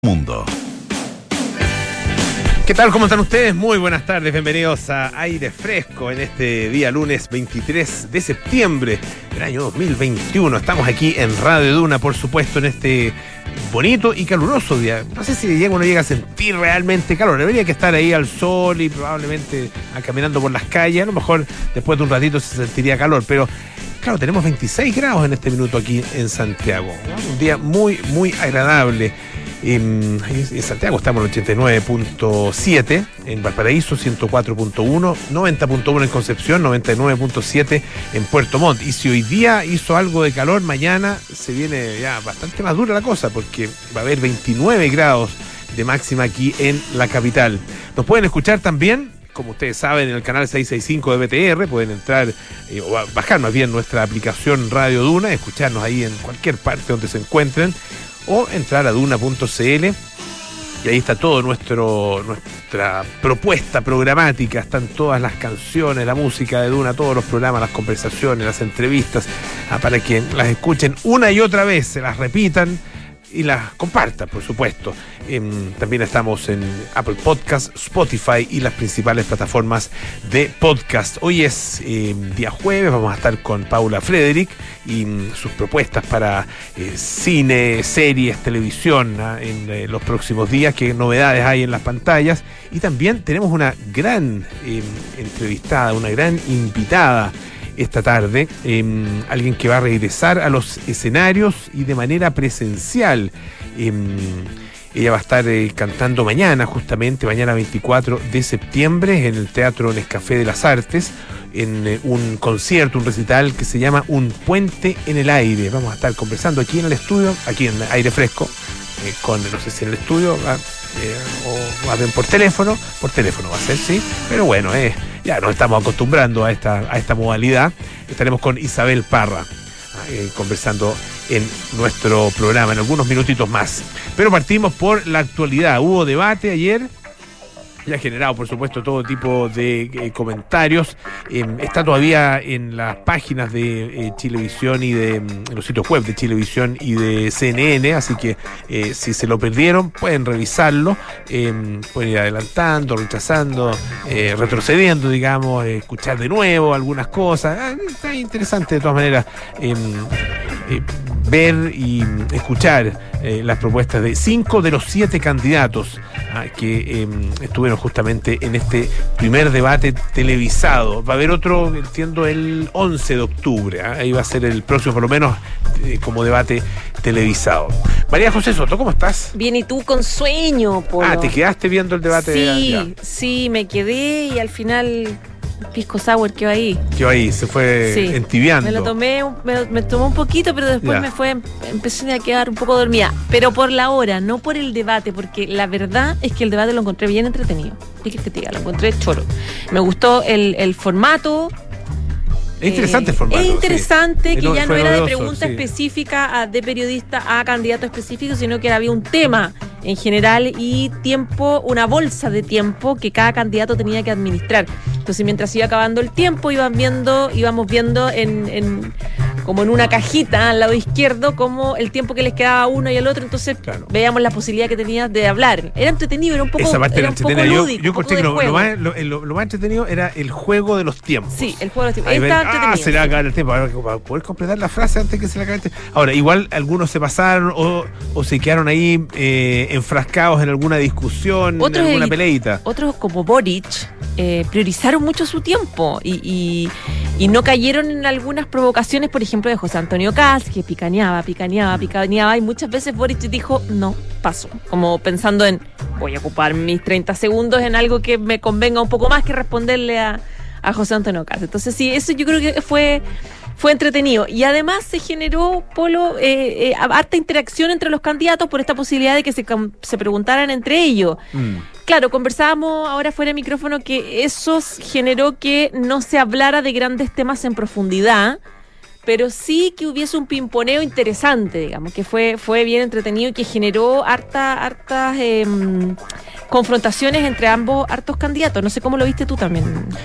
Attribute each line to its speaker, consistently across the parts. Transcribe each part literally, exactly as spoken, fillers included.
Speaker 1: Mundo.
Speaker 2: ¿Qué tal? ¿Cómo están ustedes? Muy buenas tardes, bienvenidos a Aire Fresco en este día lunes veintitrés de septiembre del año dos mil veintiuno. Estamos aquí en Radio Duna, por supuesto, en este bonito y caluroso día. No sé si llega uno llega a sentir realmente calor. Debería que estar ahí al sol y probablemente caminando por las calles. A lo mejor después de un ratito se sentiría calor, pero claro, tenemos veintiséis grados en este minuto aquí en Santiago. Un día muy, muy agradable. En, en Santiago estamos en ochenta y nueve punto siete, en Valparaíso ciento cuatro punto uno, noventa punto uno en Concepción, noventa y nueve punto siete en Puerto Montt. Y si hoy día hizo algo de calor, mañana se viene ya bastante más dura la cosa, porque va a haber veintinueve grados de máxima aquí en la capital. Nos pueden escuchar también, como ustedes saben, en el canal seiscientos sesenta y cinco de B T R. Pueden entrar eh, o bajar más bien nuestra aplicación Radio Duna, escucharnos ahí en cualquier parte donde se encuentren, o entrar a duna punto c l y ahí está todo nuestro nuestra propuesta programática. Están todas las canciones, la música de Duna, todos los programas, las conversaciones, las entrevistas, ah, para que las escuchen una y otra vez, se las repitan y las compartan, por supuesto. Eh, también estamos en Apple Podcast, Spotify y las principales plataformas de podcast. Hoy es eh, día jueves, vamos a estar con Paula Frederick y mm, sus propuestas para eh, cine, series, televisión, ¿eh? en eh, los próximos días, qué novedades hay en las pantallas. Y también tenemos una gran eh, entrevistada, una gran invitada esta tarde, eh, alguien que va a regresar a los escenarios y de manera presencial. Eh, ella va a estar eh, cantando mañana, justamente mañana veinticuatro de septiembre, en el Teatro Nescafé de las Artes, en eh, un concierto, un recital que se llama Un Puente en el Aire. Vamos a estar conversando aquí en el estudio, aquí en Aire Fresco, eh, con, no sé si en el estudio va, eh, o más bien por teléfono, por teléfono va a ser, sí, pero bueno, eh, ya nos estamos acostumbrando a esta, a esta modalidad. Estaremos con Isabel Parra eh, conversando en nuestro programa en algunos minutitos más. Pero partimos por la actualidad. Hubo debate ayer y ha generado, por supuesto, todo tipo de eh, comentarios. Eh, está todavía en las páginas de eh, Chilevisión y de en los sitios web de Chilevisión y de C N N, así que eh, si se lo perdieron pueden revisarlo, eh, pueden ir adelantando, rechazando, eh, retrocediendo, digamos, eh, escuchar de nuevo algunas cosas. Ah, está interesante de todas maneras eh, eh, ver y escuchar eh, las propuestas de cinco de los siete candidatos ah, que eh, estuvieron justamente en este primer debate televisado. Va a haber otro, entiendo, el once de octubre. ¿eh? Ahí va a ser el próximo, por lo menos, eh, como debate televisado. María José Soto, ¿cómo estás?
Speaker 3: Bien, ¿y tú con sueño, Polo?
Speaker 2: Ah, ¿te quedaste viendo el debate?
Speaker 3: Sí,
Speaker 2: de
Speaker 3: sí, me quedé y al final pisco sour quedó ahí.
Speaker 2: Quedó ahí, se fue sí. entibiando.
Speaker 3: Me lo tomé, me, me tomó un poquito, pero después ya. me fue, empecé a quedar un poco dormida. Pero por la hora, no por el debate, porque la verdad es que el debate lo encontré bien entretenido. ¿Qué quieres que te diga? Lo encontré choro. Me gustó el, el formato.
Speaker 2: Es interesante el formato.
Speaker 3: Es interesante
Speaker 2: sí.
Speaker 3: que
Speaker 2: no,
Speaker 3: ya no era
Speaker 2: novedoso,
Speaker 3: de pregunta
Speaker 2: sí.
Speaker 3: específica a, de periodista a candidato específico, sino que había un tema en general y tiempo, una bolsa de tiempo que cada candidato tenía que administrar. Entonces, mientras iba acabando el tiempo, iban viendo, íbamos viendo en, en como en una cajita al lado izquierdo como el tiempo que les quedaba a uno y al otro. Entonces claro. veíamos la posibilidad que tenías de hablar. Era entretenido, era un poco,
Speaker 2: Esa parte
Speaker 3: era
Speaker 2: un
Speaker 3: poco
Speaker 2: yo,
Speaker 3: lúdico.
Speaker 2: Yo encontré que lo, lo, más, lo, lo, lo más entretenido era el juego de los tiempos.
Speaker 3: Sí, el juego de los tiempos.
Speaker 2: Ver, ah, se le va a acabar el tiempo. Para poder completar la frase antes que se le acabe el tiempo. Ahora, igual algunos se pasaron o, o se quedaron ahí eh, enfrascados en alguna discusión, otros en alguna el, peleita.
Speaker 3: Otros, como Boric, eh, priorizaron mucho su tiempo y, y, y no cayeron en algunas provocaciones, por ejemplo, de José Antonio Kast, que picaneaba, picaneaba, picaneaba, y muchas veces Boric dijo, no, paso. Como pensando en, voy a ocupar mis treinta segundos en algo que me convenga un poco más que responderle a, a José Antonio Kast. Entonces, sí, eso yo creo que fue... Fue entretenido y además se generó, Polo, eh, eh, harta interacción entre los candidatos por esta posibilidad de que se, se preguntaran entre ellos. Mm. Claro, conversábamos ahora fuera de micrófono que eso generó que no se hablara de grandes temas en profundidad, pero sí que hubiese un pimponeo interesante, digamos, que fue, fue bien entretenido y que generó harta, hartas eh, confrontaciones entre ambos, hartos candidatos. No sé cómo lo viste tú también.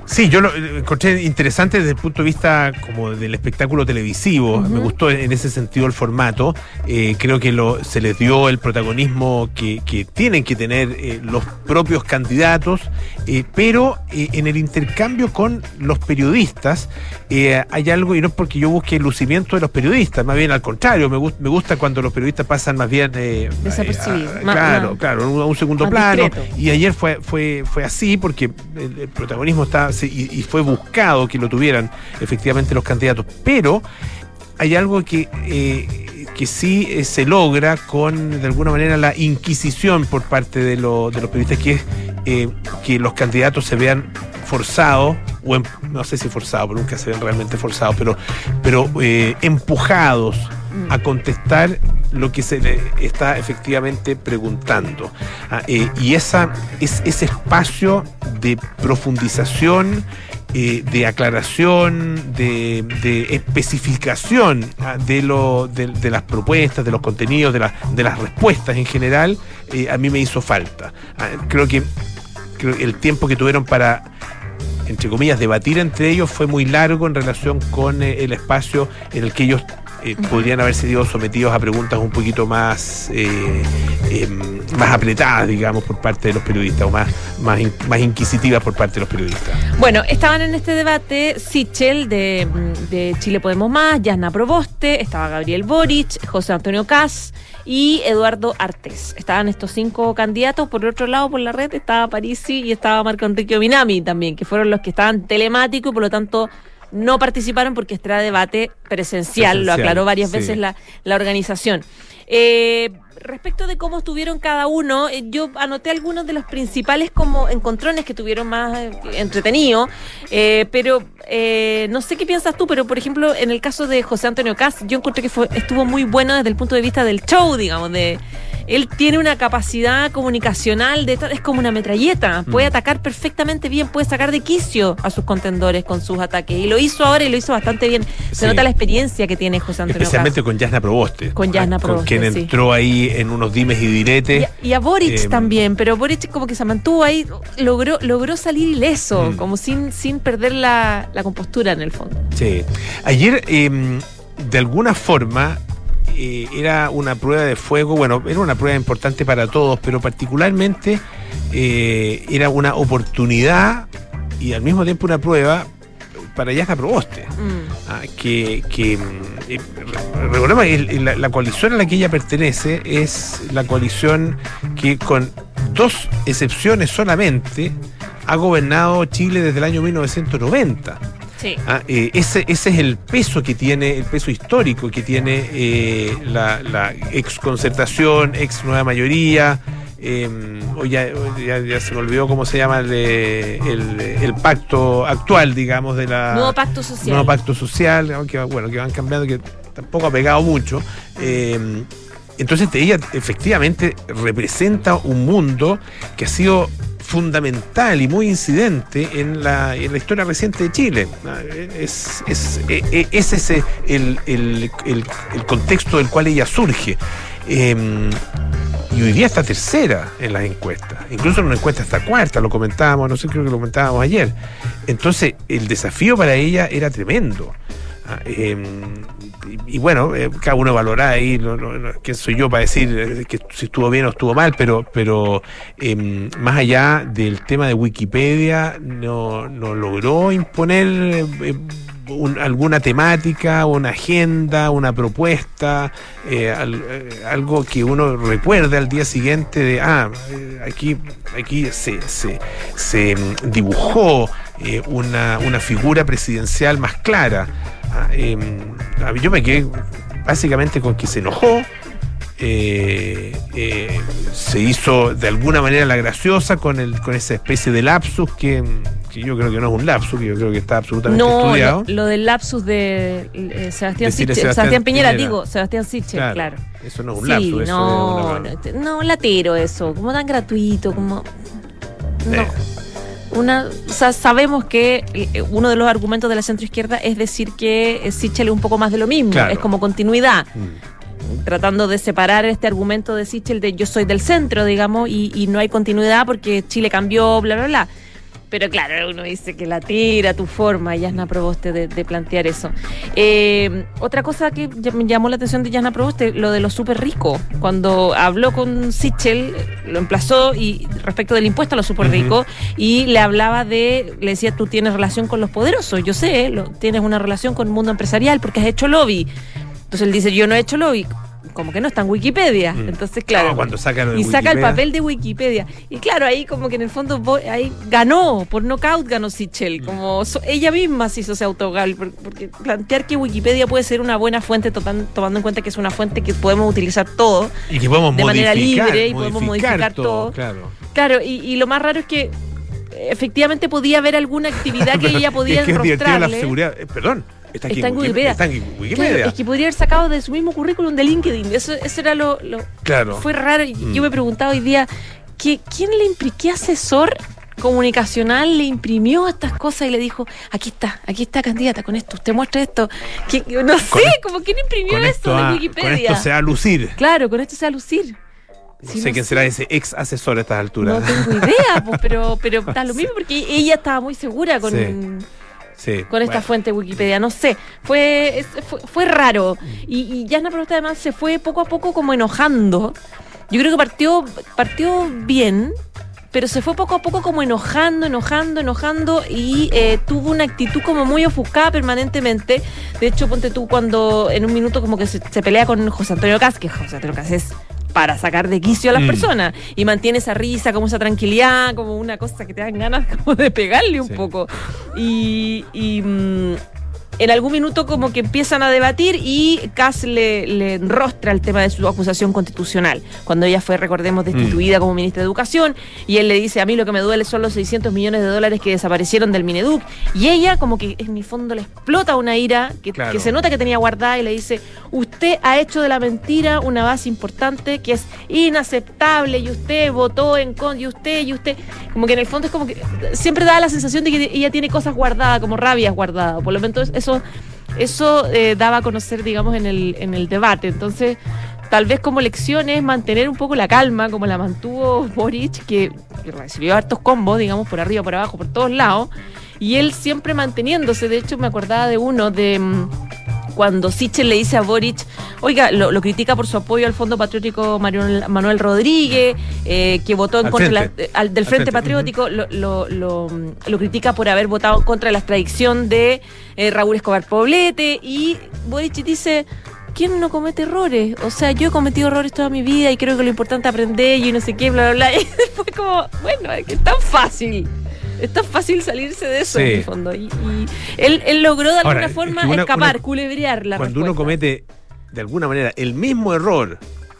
Speaker 2: Sí, yo lo encontré interesante desde el punto de vista como del espectáculo televisivo. Uh-huh. Me gustó en ese sentido el formato. Eh, creo que lo, se les dio el protagonismo que, que tienen que tener eh, los propios candidatos, eh, pero eh, en el intercambio con los periodistas eh, hay algo, y no es porque yo busque el lucimiento de los periodistas, más bien al contrario, me, gust, me gusta cuando los periodistas pasan más bien eh,
Speaker 3: desapercibidos.
Speaker 2: Eh, claro, claro, a un, un segundo plano.
Speaker 3: Discreto.
Speaker 2: Y ayer fue, fue, fue así porque el, el protagonismo está Y, y fue buscado que lo tuvieran efectivamente los candidatos, pero hay algo que eh, que sí eh, se logra con de alguna manera la inquisición por parte de, lo, de los periodistas, que es eh, que los candidatos se vean forzados, o en, no sé si forzados, pero nunca se ven realmente forzados, pero, pero eh, empujados a contestar lo que se le está efectivamente preguntando. Ah, eh, y esa, es, ese espacio de profundización, eh, de aclaración, de, de especificación ah, de, lo, de, de las propuestas, de los contenidos, de, la, de las respuestas en general, eh, a mí me hizo falta. Ah, creo que creo que el tiempo que tuvieron para, entre comillas, debatir entre ellos fue muy largo en relación con eh, el espacio en el que ellos Eh, podrían haber sido sometidos a preguntas un poquito más eh, eh, más apretadas, digamos, por parte de los periodistas, o más, más, in, más inquisitivas por parte de los periodistas.
Speaker 3: Bueno, estaban en este debate Sichel de, de Chile Podemos Más, Jasna Proboste, estaba Gabriel Boric, José Antonio Kast y Eduardo Artés. Estaban estos cinco candidatos. Por otro lado, por la red estaba Parisi y estaba Marco Enrique Ominami también, que fueron los que estaban telemáticos y por lo tanto no participaron porque este era debate presencial, presencial, lo aclaró varias sí. veces la, la organización. Eh, respecto de cómo estuvieron cada uno, eh, yo anoté algunos de los principales como encontrones que tuvieron más eh, entretenidos, eh, pero eh, no sé qué piensas tú, pero por ejemplo, en el caso de José Antonio Kast, yo encontré que fue, estuvo muy bueno desde el punto de vista del show, digamos, de él tiene una capacidad comunicacional, de es como una metralleta, puede mm. atacar perfectamente bien, puede sacar de quicio a sus contendores con sus ataques, y lo hizo ahora y lo hizo bastante bien. Se sí. nota la experiencia que tiene José Antonio
Speaker 2: especialmente
Speaker 3: Kast.
Speaker 2: Con Jasna Proboste.
Speaker 3: Con Jasna Proboste,
Speaker 2: con quien
Speaker 3: sí.
Speaker 2: entró ahí en unos dimes y diretes.
Speaker 3: Y a, y a Boric
Speaker 2: eh,
Speaker 3: también, pero Boric como que se mantuvo ahí, logró, logró salir ileso, mm. como sin, sin perder la, la compostura en el fondo.
Speaker 2: Sí. Ayer, eh, de alguna forma, Eh, era una prueba de fuego, bueno, era una prueba importante para todos, pero particularmente eh, era una oportunidad y al mismo tiempo una prueba para Jasna Proboste, mm. ah, que, que eh, recordemos que la, la coalición a la que ella pertenece es la coalición que con dos excepciones solamente ha gobernado Chile desde el año mil novecientos noventa.
Speaker 3: Sí.
Speaker 2: Ah, eh, ese, ese es el peso que tiene, el peso histórico que tiene eh, la, la ex concertación, ex nueva mayoría. Eh, o ya, ya, ya se me olvidó cómo se llama el, el, el pacto actual, digamos, de la.
Speaker 3: Nuevo pacto social.
Speaker 2: Nuevo pacto social, aunque bueno, que van cambiando, que tampoco ha pegado mucho. Eh, entonces ella efectivamente representa un mundo que ha sido fundamental y muy incidente en la, en la historia reciente de Chile. Es, es, es, es ese el, el, el, el contexto del cual ella surge. Eh, y hoy día está tercera en las encuestas. Incluso en una encuesta está cuarta, lo comentábamos, no sé, creo que lo comentábamos ayer. Entonces, el desafío para ella era tremendo. Eh, y, y bueno, eh, cada uno valora ahí, no, no, no, quién soy yo para decir eh, que si estuvo bien o estuvo mal, pero pero eh, más allá del tema de Wikipedia, no, no logró imponer eh, un, alguna temática, una agenda, una propuesta, eh, al, eh, algo que uno recuerde al día siguiente de, ah, eh, aquí, aquí se, se, se dibujó eh, una, una figura presidencial más clara. Ah, eh, yo me quedé básicamente con que se enojó, eh, eh, se hizo de alguna manera la graciosa con el con esa especie de lapsus que, que yo creo que no es un lapsus, que yo creo que está absolutamente
Speaker 3: no,
Speaker 2: estudiado.
Speaker 3: Lo, lo del lapsus de eh, Sebastián Sichel,
Speaker 2: Sebastián,
Speaker 3: Sebastián Piñera,
Speaker 2: Piñera,
Speaker 3: digo, Sebastián Sichel, claro,
Speaker 2: claro. Eso no es un
Speaker 3: sí,
Speaker 2: lapsus, eso
Speaker 3: no,
Speaker 2: es una...
Speaker 3: no, no, latero eso, como tan gratuito, como no.
Speaker 2: Eh.
Speaker 3: Una, o sea, sabemos que eh, uno de los argumentos de la centroizquierda es decir que eh, Sichel es un poco más de lo mismo, claro. Es como continuidad, mm. tratando de separar este argumento de Sichel de yo soy del centro, digamos, y, y no hay continuidad porque Chile cambió, bla, bla, bla. Pero claro, uno dice que la tira, tu forma, Jasna Proboste, de, de plantear eso. Eh, otra cosa que me llamó la atención de Jasna Proboste, lo de lo súper rico. Cuando habló con Sichel, lo emplazó y respecto del impuesto a lo súper rico, uh-huh. y le hablaba de, le decía, tú tienes relación con los poderosos, yo sé, lo, tienes una relación con el mundo empresarial porque has hecho lobby. Entonces él dice, yo no he hecho lobby. Como que no está en Wikipedia. Mm. Entonces, claro.
Speaker 2: No, cuando saca lo de
Speaker 3: y
Speaker 2: Wikipedia.
Speaker 3: saca el papel de Wikipedia. Y claro, ahí como que en el fondo ahí ganó, por nocaut ganó Sichel. Mm. Como so, ella misma se hizo ese autogol. Porque plantear que Wikipedia puede ser una buena fuente, total, tomando en cuenta que es una fuente que podemos utilizar todo.
Speaker 2: Y que podemos
Speaker 3: de manera libre
Speaker 2: modificar
Speaker 3: y podemos modificar todo. todo.
Speaker 2: Claro,
Speaker 3: claro y, y lo más raro es que efectivamente podía haber alguna actividad que ella podía
Speaker 2: es que
Speaker 3: enrostrarle.
Speaker 2: Es la seguridad. Eh, perdón. Está,
Speaker 3: está en
Speaker 2: Wikipedia.
Speaker 3: Wikipedia.
Speaker 2: Está en Wikipedia.
Speaker 3: Claro, es que podría haber sacado de su mismo currículum de LinkedIn. Eso, eso era lo, lo.
Speaker 2: Claro.
Speaker 3: Fue raro.
Speaker 2: Mm.
Speaker 3: Yo me preguntaba hoy día, ¿qué, ¿quién le imprimió, qué asesor comunicacional le imprimió estas cosas y le dijo, aquí está, aquí está candidata con esto, usted muestra esto? ¿Quién, no sé, con como quién imprimió esto de Wikipedia.
Speaker 2: Con esto se va a lucir.
Speaker 3: Claro, con esto se va a lucir.
Speaker 2: No
Speaker 3: sí,
Speaker 2: sé
Speaker 3: no
Speaker 2: quién
Speaker 3: sé.
Speaker 2: será ese ex asesor a estas alturas.
Speaker 3: No tengo idea, pues, pero, pero está lo mismo porque ella estaba muy segura con.
Speaker 2: Sí. Sí,
Speaker 3: con esta
Speaker 2: bueno.
Speaker 3: fuente de Wikipedia, no sé, fue fue, fue raro. Y, y Jasna Proboste además se fue poco a poco como enojando. Yo creo que partió, partió bien, pero se fue poco a poco como enojando, enojando, enojando y eh, tuvo una actitud como muy ofuscada permanentemente. De hecho, ponte tú cuando en un minuto como que se, se pelea con José Antonio Kast, que José Antonio Kast es para sacar de quicio a las mm. personas, y mantiene esa risa, como esa tranquilidad, como una cosa que te dan ganas como de pegarle un sí. poco. Y, y mmm, en algún minuto como que empiezan a debatir y Kast le, le enrostra el tema de su acusación constitucional, cuando ella fue, recordemos, destituida mm. como ministra de Educación, y él le dice, a mí lo que me duele son los seiscientos millones de dólares que desaparecieron del Mineduc, y ella como que en mi fondo le explota una ira que, claro. que se nota que tenía guardada y le dice, usted ha hecho de la mentira una base importante que es inaceptable y usted votó en contra, y usted, y usted, como que en el fondo es como que siempre da la sensación de que ella tiene cosas guardadas, como rabias guardadas, por lo menos eso Eso eh, daba a conocer, digamos, en el, en el debate. Entonces, tal vez como lección es mantener un poco la calma, como la mantuvo Boric, que, que recibió hartos combos, digamos, por arriba, por abajo, por todos lados, y él siempre manteniéndose. De hecho, me acordaba de uno de mmm, cuando Sichel le dice a Boric, oiga, lo, lo critica por su apoyo al Fondo Patriótico Manuel, Manuel Rodríguez, eh, que votó en al contra la, al, del Frente, frente Patriótico, uh-huh. lo, lo, lo, lo critica por haber votado en contra de la extradición de eh, Raúl Escobar Poblete, y Boric dice, ¿quién no comete errores? O sea, yo he cometido errores toda mi vida y creo que lo importante es aprender y no sé qué, bla, bla, bla. Y fue como, bueno, es que es tan fácil. Es tan fácil salirse de eso, sí. en el fondo. Y, y él, él logró de alguna Ahora, forma una, escapar, una, culebrear la
Speaker 2: Cuando
Speaker 3: respuesta.
Speaker 2: Uno comete, de alguna manera, el mismo error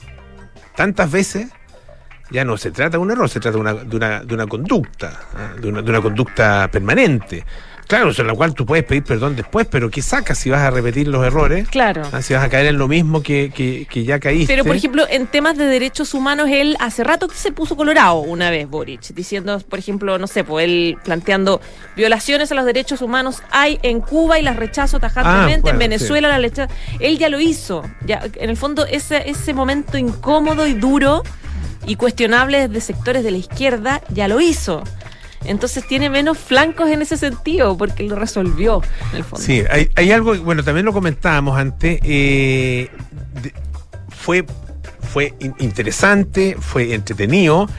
Speaker 2: tantas veces, ya no se trata de un error, se trata de una, de una, de una conducta, de una, de una conducta permanente. Claro, sobre la cual tú puedes pedir perdón después, pero ¿qué sacas si vas a repetir los errores?
Speaker 3: Claro.
Speaker 2: ¿Ah? Si vas a caer en lo mismo que, que, que ya caíste.
Speaker 3: Pero, por ejemplo, en temas de derechos humanos, él hace rato que se puso colorado una vez, Boric, diciendo, por ejemplo, no sé, pues él planteando violaciones a los derechos humanos hay en Cuba y las rechazo tajantemente, ah, bueno, en Venezuela sí. las rechazo. Él ya lo hizo. Ya, en el fondo, ese, ese momento incómodo y duro y cuestionable desde sectores de la izquierda, ya lo hizo. Entonces tiene menos flancos en ese sentido, porque lo resolvió, en el fondo.
Speaker 2: Sí, hay, hay algo, bueno, también lo comentábamos antes, eh, de, fue, fue interesante, fue entretenido,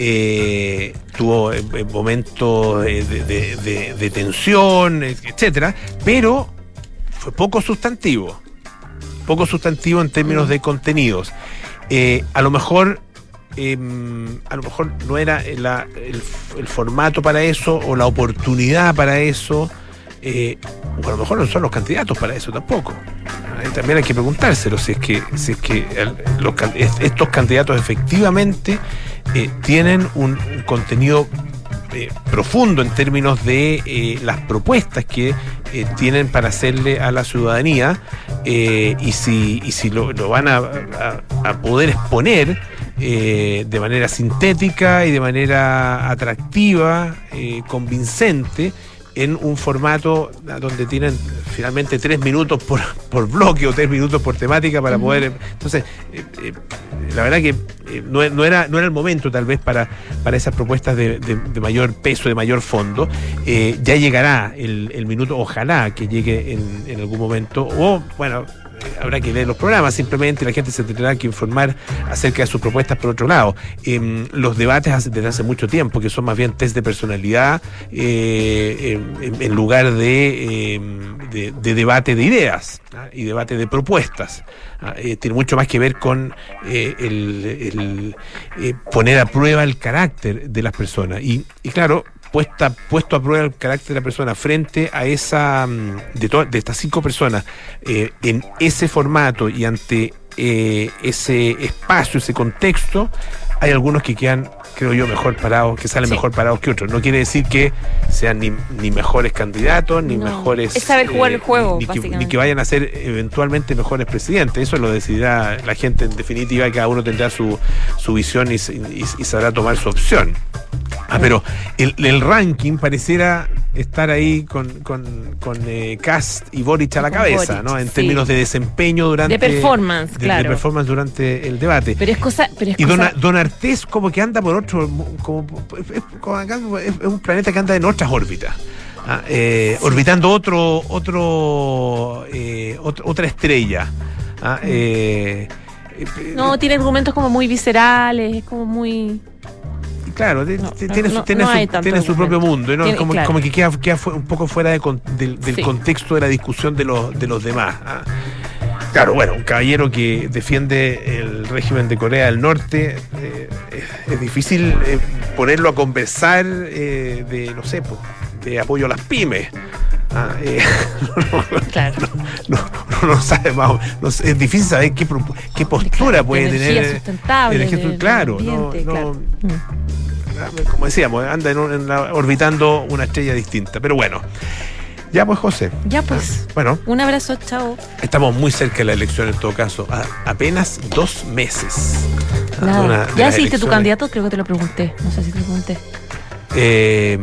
Speaker 2: eh, tuvo eh, momentos de, de, de, de tensión, etcétera, pero fue poco sustantivo, poco sustantivo en términos mm. de contenidos. Eh, a lo mejor... Eh, a lo mejor no era la, el, el formato para eso o la oportunidad para eso, eh, o a lo mejor no son los candidatos para eso tampoco. Eh, también hay que preguntárselo si es que, si es que el, los, estos candidatos efectivamente eh, tienen un, un contenido eh, profundo en términos de eh, las propuestas que eh, tienen para hacerle a la ciudadanía, eh, y si, y si lo, lo van a, a, a poder exponer Eh, de manera sintética y de manera atractiva, eh, convincente, en un formato donde tienen finalmente tres minutos por, por bloque o tres minutos por temática para uh-huh. poder... Entonces, eh, eh, la verdad que eh, no, no, era, no era el momento tal vez para, para esas propuestas de, de, de mayor peso, de mayor fondo. Eh, ya llegará el, el minuto, ojalá que llegue en, en algún momento, o bueno... habrá que ver los programas, simplemente la gente se tendrá que informar acerca de sus propuestas por otro lado. Eh, los debates hace, desde hace mucho tiempo, que son más bien test de personalidad eh, en, en lugar de, eh, de, de debate de ideas, ¿ah? Y debate de propuestas. ¿Ah? Eh, tiene mucho más que ver con eh, el, el eh, poner a prueba el carácter de las personas. Y, y claro, Puesta, puesto a prueba el carácter de la persona frente a esa, de, to, de estas cinco personas, eh, en ese formato y ante eh, ese espacio, ese contexto, hay algunos que quedan, creo yo, mejor parados, que salen sí. mejor parados que otros. No quiere decir que sean ni, ni mejores candidatos, ni no. mejores...
Speaker 3: Es saber jugar eh, el juego,
Speaker 2: ni, ni, que, ni que vayan a ser eventualmente mejores presidentes. Eso lo decidirá la gente en definitiva, y cada uno tendrá su, su visión y, y, y sabrá tomar su opción. Ah, pero el, el ranking pareciera estar ahí con, con, con eh, Kast y Boric a la cabeza, Boric, ¿no? En sí. términos de desempeño durante...
Speaker 3: De performance,
Speaker 2: de,
Speaker 3: claro.
Speaker 2: De performance durante el debate.
Speaker 3: Pero es cosa... Pero es
Speaker 2: y
Speaker 3: cosa...
Speaker 2: Don, Don Artés como que anda por otro... Como, es, como, es un planeta que anda en otras órbitas. Ah, eh, sí. Orbitando otro... otro, eh, otro otra estrella. Ah, eh,
Speaker 3: no, tiene argumentos como muy viscerales, como muy...
Speaker 2: Claro, no, tiene,
Speaker 3: no,
Speaker 2: tiene,
Speaker 3: no
Speaker 2: su, tiene su propio mundo, ¿no?
Speaker 3: Tiene,
Speaker 2: como,
Speaker 3: claro.
Speaker 2: como que queda, queda un poco fuera de, de, del sí. contexto de la discusión de los, de los demás. ¿Ah? Claro, bueno, un caballero que defiende el régimen de Corea del Norte, eh, es, es difícil eh, ponerlo a conversar eh, de, no sé, pues, de apoyo a las pymes. Ah, eh, no,
Speaker 3: claro.
Speaker 2: no, no, no sabe más, no, es difícil saber qué, qué postura
Speaker 3: claro,
Speaker 2: puede
Speaker 3: energía
Speaker 2: tener.
Speaker 3: Sustentable,
Speaker 2: Energía,
Speaker 3: de,
Speaker 2: claro,
Speaker 3: ambiente,
Speaker 2: no,
Speaker 3: claro.
Speaker 2: no, como decíamos, anda en un, en la, orbitando una estrella distinta. Pero bueno, ya pues, José.
Speaker 3: Ya pues.
Speaker 2: Ah, bueno.
Speaker 3: Un abrazo, chao.
Speaker 2: Estamos muy cerca de la elección en todo caso, a apenas dos meses.
Speaker 3: Nada. Una, ¿Ya decidiste tu candidato? Creo que te lo pregunté. No sé si te lo pregunté.
Speaker 2: Eh...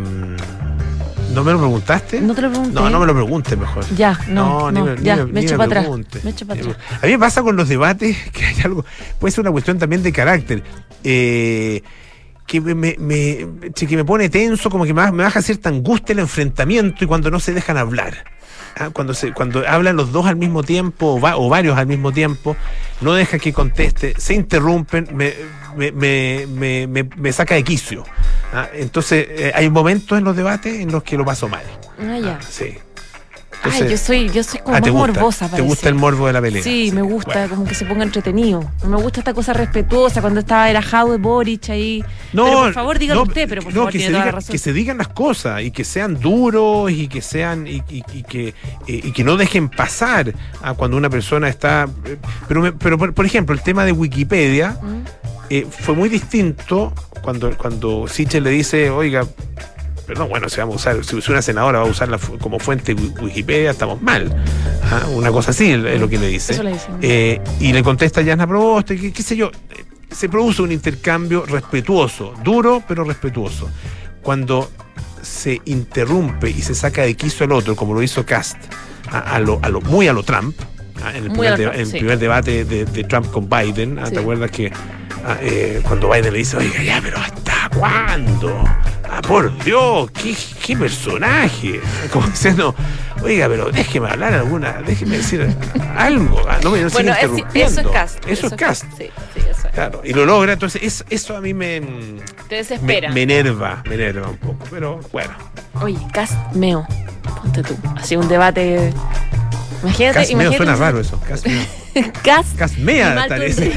Speaker 2: ¿No me lo preguntaste?
Speaker 3: No te lo pregunté.
Speaker 2: No, no me lo preguntes mejor.
Speaker 3: Ya, no, no, no
Speaker 2: ni,
Speaker 3: ya,
Speaker 2: ni,
Speaker 3: me echo para atrás.
Speaker 2: Me echo para atrás. A mí me pasa con los debates que hay algo, puede ser una cuestión también de carácter, eh, que me, me, me, que me pone tenso, como que me, me baja cierta angustia el enfrentamiento y cuando no se dejan hablar. ¿Ah? Cuando se cuando hablan los dos al mismo tiempo o, va, o varios al mismo tiempo, no deja que conteste, se interrumpen, me, me, me, me, me, me saca de quicio. ¿Ah? Entonces, eh, hay momentos en los debates en los que lo paso mal.
Speaker 3: Ah, ya.
Speaker 2: Ah, sí.
Speaker 3: Entonces, Ay, yo soy, yo soy como
Speaker 2: ah,
Speaker 3: más
Speaker 2: gusta,
Speaker 3: morbosa, parece.
Speaker 2: ¿Te gusta el morbo de la pelea?
Speaker 3: Sí, sí me gusta, bueno. Como que se ponga entretenido. No me gusta esta cosa respetuosa cuando estaba relajado de Boric ahí.
Speaker 2: No,
Speaker 3: pero por favor, dígalo
Speaker 2: no,
Speaker 3: usted, pero por
Speaker 2: no,
Speaker 3: favor,
Speaker 2: que
Speaker 3: tiene
Speaker 2: se
Speaker 3: toda
Speaker 2: diga,
Speaker 3: la razón.
Speaker 2: Que se digan las cosas y que sean duros y que sean y, y, y que eh, y que no dejen pasar a cuando una persona está. Eh, pero, me, pero por, por ejemplo, el tema de Wikipedia ¿Mm? eh, fue muy distinto cuando cuando Sichel le dice, oiga. Pero no, bueno, si vamos a usar, si una senadora va a usarla como fuente Wikipedia, estamos mal. ¿Ah? Una cosa así es lo que le dice.
Speaker 3: Eso le dice.
Speaker 2: Eh, y le contesta Yasna Proboste, qué, qué sé yo. Se produce un intercambio respetuoso, duro, pero respetuoso. Cuando se interrumpe y se saca de quicio al otro, como lo hizo Kast, a, a lo, a lo, muy a lo Trump, ¿ah? en el, primer, de, en el sí. primer debate de, de Trump con Biden, ¿ah? Sí. ¿Te acuerdas que ah, eh, cuando Biden le dice, oiga, ya, pero ¿hasta cuándo? Ah, por Dios, qué, qué personaje. Como diciendo, oiga, pero déjeme hablar alguna, déjeme decir algo. Ah, no me no
Speaker 3: bueno, es, eso es Kast.
Speaker 2: Eso, eso es Kast.
Speaker 3: Sí, sí, eso es.
Speaker 2: Claro, y lo logra, entonces eso, eso a mí me...
Speaker 3: Te desespera.
Speaker 2: Me, me enerva, me enerva un poco, pero bueno.
Speaker 3: Oye, Kast meo, ponte tú, así un debate... Imagínate,
Speaker 2: Kast meo suena raro eso, Kast meo.
Speaker 3: Kast
Speaker 2: Kast mea, parece.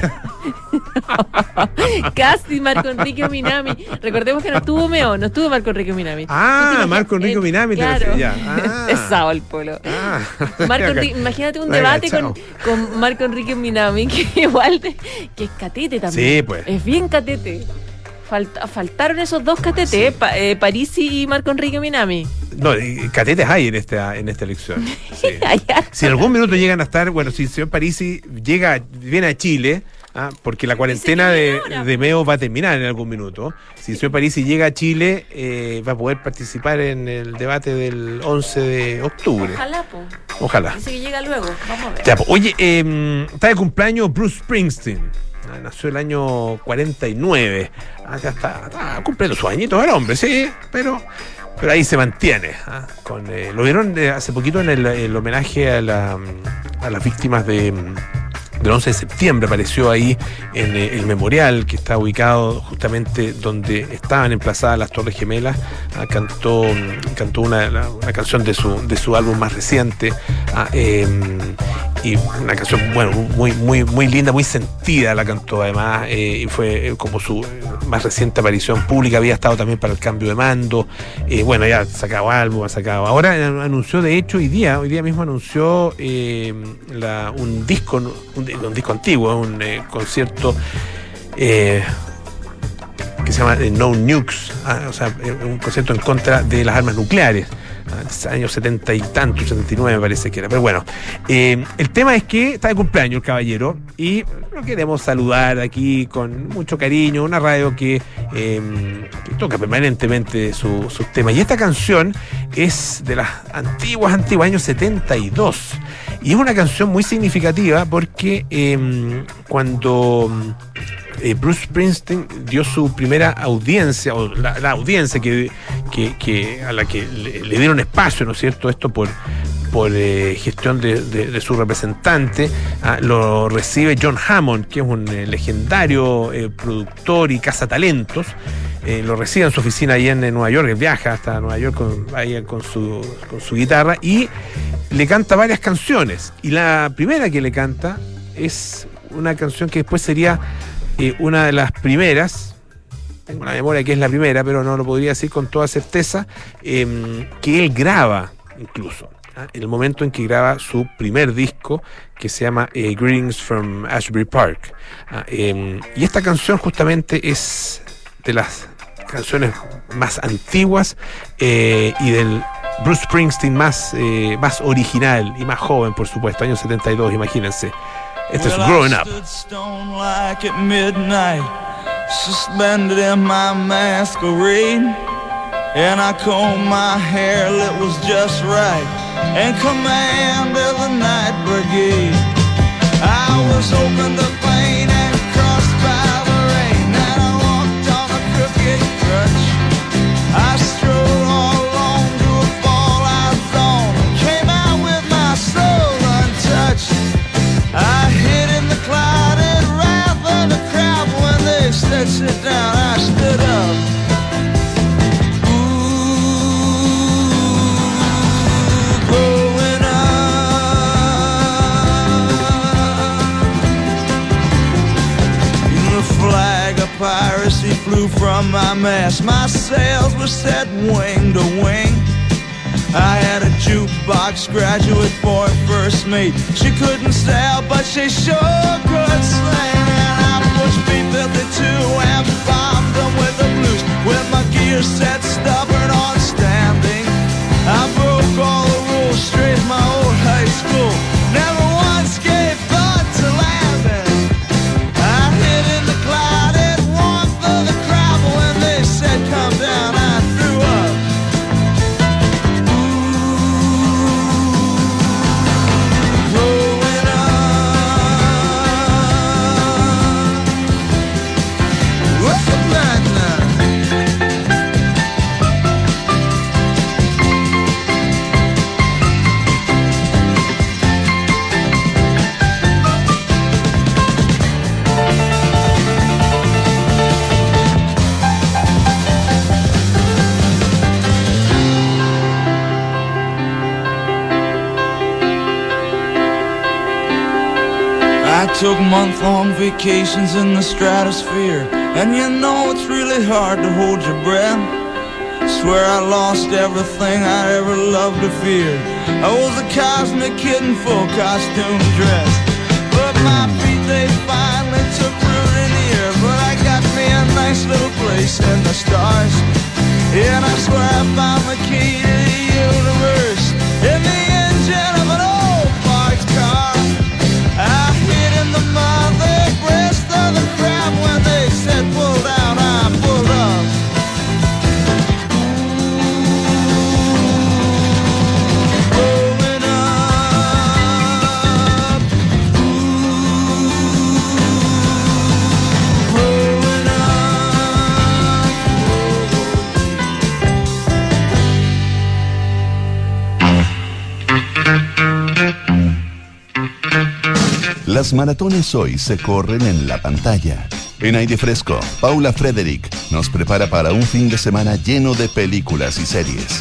Speaker 3: Kast y Marco Enrique Minami. Recordemos que no estuvo Meo, no estuvo Marco Enrique Minami.
Speaker 2: Ah, Marco Enrique Minami,
Speaker 3: claro.
Speaker 2: Ya. Ah.
Speaker 3: Pesado el polo.
Speaker 2: Ah.
Speaker 3: Marco Enrique, imagínate un debate con, con Marco Enrique Minami, que igual de, que es catete también.
Speaker 2: Sí, pues.
Speaker 3: Es bien catete. Falta, faltaron esos dos catetes, sí. pa, eh, Parisi y Marco Enrique Minami.
Speaker 2: No, catetes hay en esta, en esta elección. Sí. Si en algún minuto llegan a estar, bueno, si el señor Parisi llega, viene a Chile, ¿ah? Porque la cuarentena de, de Meo va a terminar en algún minuto. Si el señor Parisi llega a Chile, eh, va a poder participar en el debate del once de octubre.
Speaker 3: Ojalá, po.
Speaker 2: Ojalá.
Speaker 3: Dice que llega luego, vamos a ver.
Speaker 2: Ya, po. Oye, eh, está de cumpleaños Bruce Springsteen. Ah, nació el año cuarenta y nueve. Ah, ya está, está cumpliendo sus añitos el hombre, sí, pero... Pero ahí se mantiene. ¿ah? Con, eh, lo vieron eh, hace poquito en el, el homenaje a, la, a las víctimas de, del once de septiembre. Apareció ahí en eh, el memorial que está ubicado justamente donde estaban emplazadas las Torres Gemelas. ¿ah? Cantó, cantó una, la, una canción de su, de su álbum más reciente. ¿ah? Eh, y una canción, bueno, muy, muy, muy linda, muy sentida la cantó además. Eh, y fue como su más reciente aparición pública. Había estado también para el cambio de mando. Eh, bueno, ya ha sacado álbum, ha sacado. Ahora anunció, de hecho, hoy día, hoy día mismo anunció eh, la, un disco, un, un disco antiguo, un eh, concierto eh, que se llama eh, No Nukes, ah, o sea, eh, un concierto en contra de las armas nucleares. Años setenta y tantos, setenta y nueve me parece que era. Pero bueno, eh, el tema es que está de cumpleaños el caballero y lo queremos saludar aquí con mucho cariño. Una radio que, eh, que toca permanentemente su- sus temas. Y esta canción es de las antiguas, antiguas, años setenta y dos. Y es una canción muy significativa porque eh, cuando... Eh, Bruce Springsteen dio su primera audiencia, o la, la audiencia que, que, que a la que le, le dieron espacio, ¿no es cierto? Esto por, por eh, gestión de, de, de su representante, ah, lo recibe John Hammond, que es un eh, legendario eh, productor y cazatalentos. Eh, lo recibe en su oficina allá en, en Nueva York. Él viaja hasta Nueva York con, ahí con, su, con su guitarra y le canta varias canciones. Y la primera que le canta es una canción que después sería Eh, una de las primeras, tengo la memoria que es la primera, pero no lo podría decir con toda certeza, eh, que él graba incluso, ¿ah? en el momento en que graba su primer disco, que se llama eh, Greetings from Asbury Park. ¿ah? Eh, y esta canción justamente es de las canciones más antiguas eh, y del Bruce Springsteen más, eh, más original y más joven, por supuesto, años setenta y dos, imagínense. Este es Growing Up.
Speaker 1: Stone like at midnight, suspended in my masquerade, and I combed my hair, it was just right, and commanded the night brigade. I was open to pain and crossed by the rain, and I walked on a crooked crutch. I strode all along to a fallout zone, came out with my soul untouched. I hid in the clouded wrath of the crowd when they said sit down, I stood up. Ooh, growing up. The flag of piracy flew from my mast. My sails were set wing to wing. I had a jukebox graduate for a first mate. She couldn't sail, but she sure could sing. And I pushed B fifty-two and bombed them with the blues, with my gear set stubborn on standing. I broke all the rules straight in my old high school. Never once gave thought to landing. I hid in the clouded warmth of the crowd when they said come down, I threw up. I took month-long vacations in the stratosphere, and you know it's really hard to hold your breath. Swear I lost everything I ever loved or feared. I was a cosmic kid in full costume dress, but my feet they finally took root in the air. But I got me a nice little place in the stars, and I swear I found the key to the universe in the engine of an old parked car. I hid in the mother breast
Speaker 4: Las maratones hoy se corren en la pantalla. En Aire Fresco, Paula Frederick nos prepara para un fin de semana lleno de películas y series.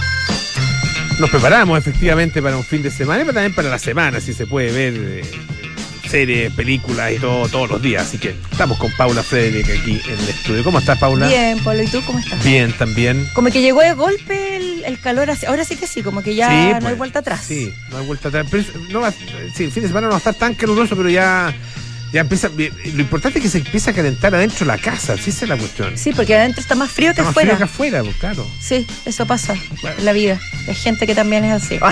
Speaker 2: Nos preparamos efectivamente para un fin de semana, pero también para la semana, si se puede ver eh, series, películas y todo todos los días. Así que estamos con Paula Frederick aquí en el estudio. ¿Cómo estás, Paula?
Speaker 5: Bien, Pablo, ¿y tú cómo estás?
Speaker 2: Bien, también.
Speaker 5: Como que llegó de golpe el, el calor, así, ahora sí que sí, como que ya
Speaker 2: Sí,
Speaker 5: no
Speaker 2: pues,
Speaker 5: hay vuelta atrás.
Speaker 2: Sí, no hay vuelta atrás. Pero no va, sí, el fin de semana no va a estar tan caluroso, pero ya, ya empieza. Lo importante es que se empieza a calentar adentro de la casa, sí, esa es la cuestión.
Speaker 5: Sí, porque adentro está más frío que
Speaker 2: Está más
Speaker 5: afuera.
Speaker 2: frío que afuera, pues, claro.
Speaker 5: Sí, eso pasa
Speaker 2: Bueno.
Speaker 5: en la vida. Hay gente que también es así.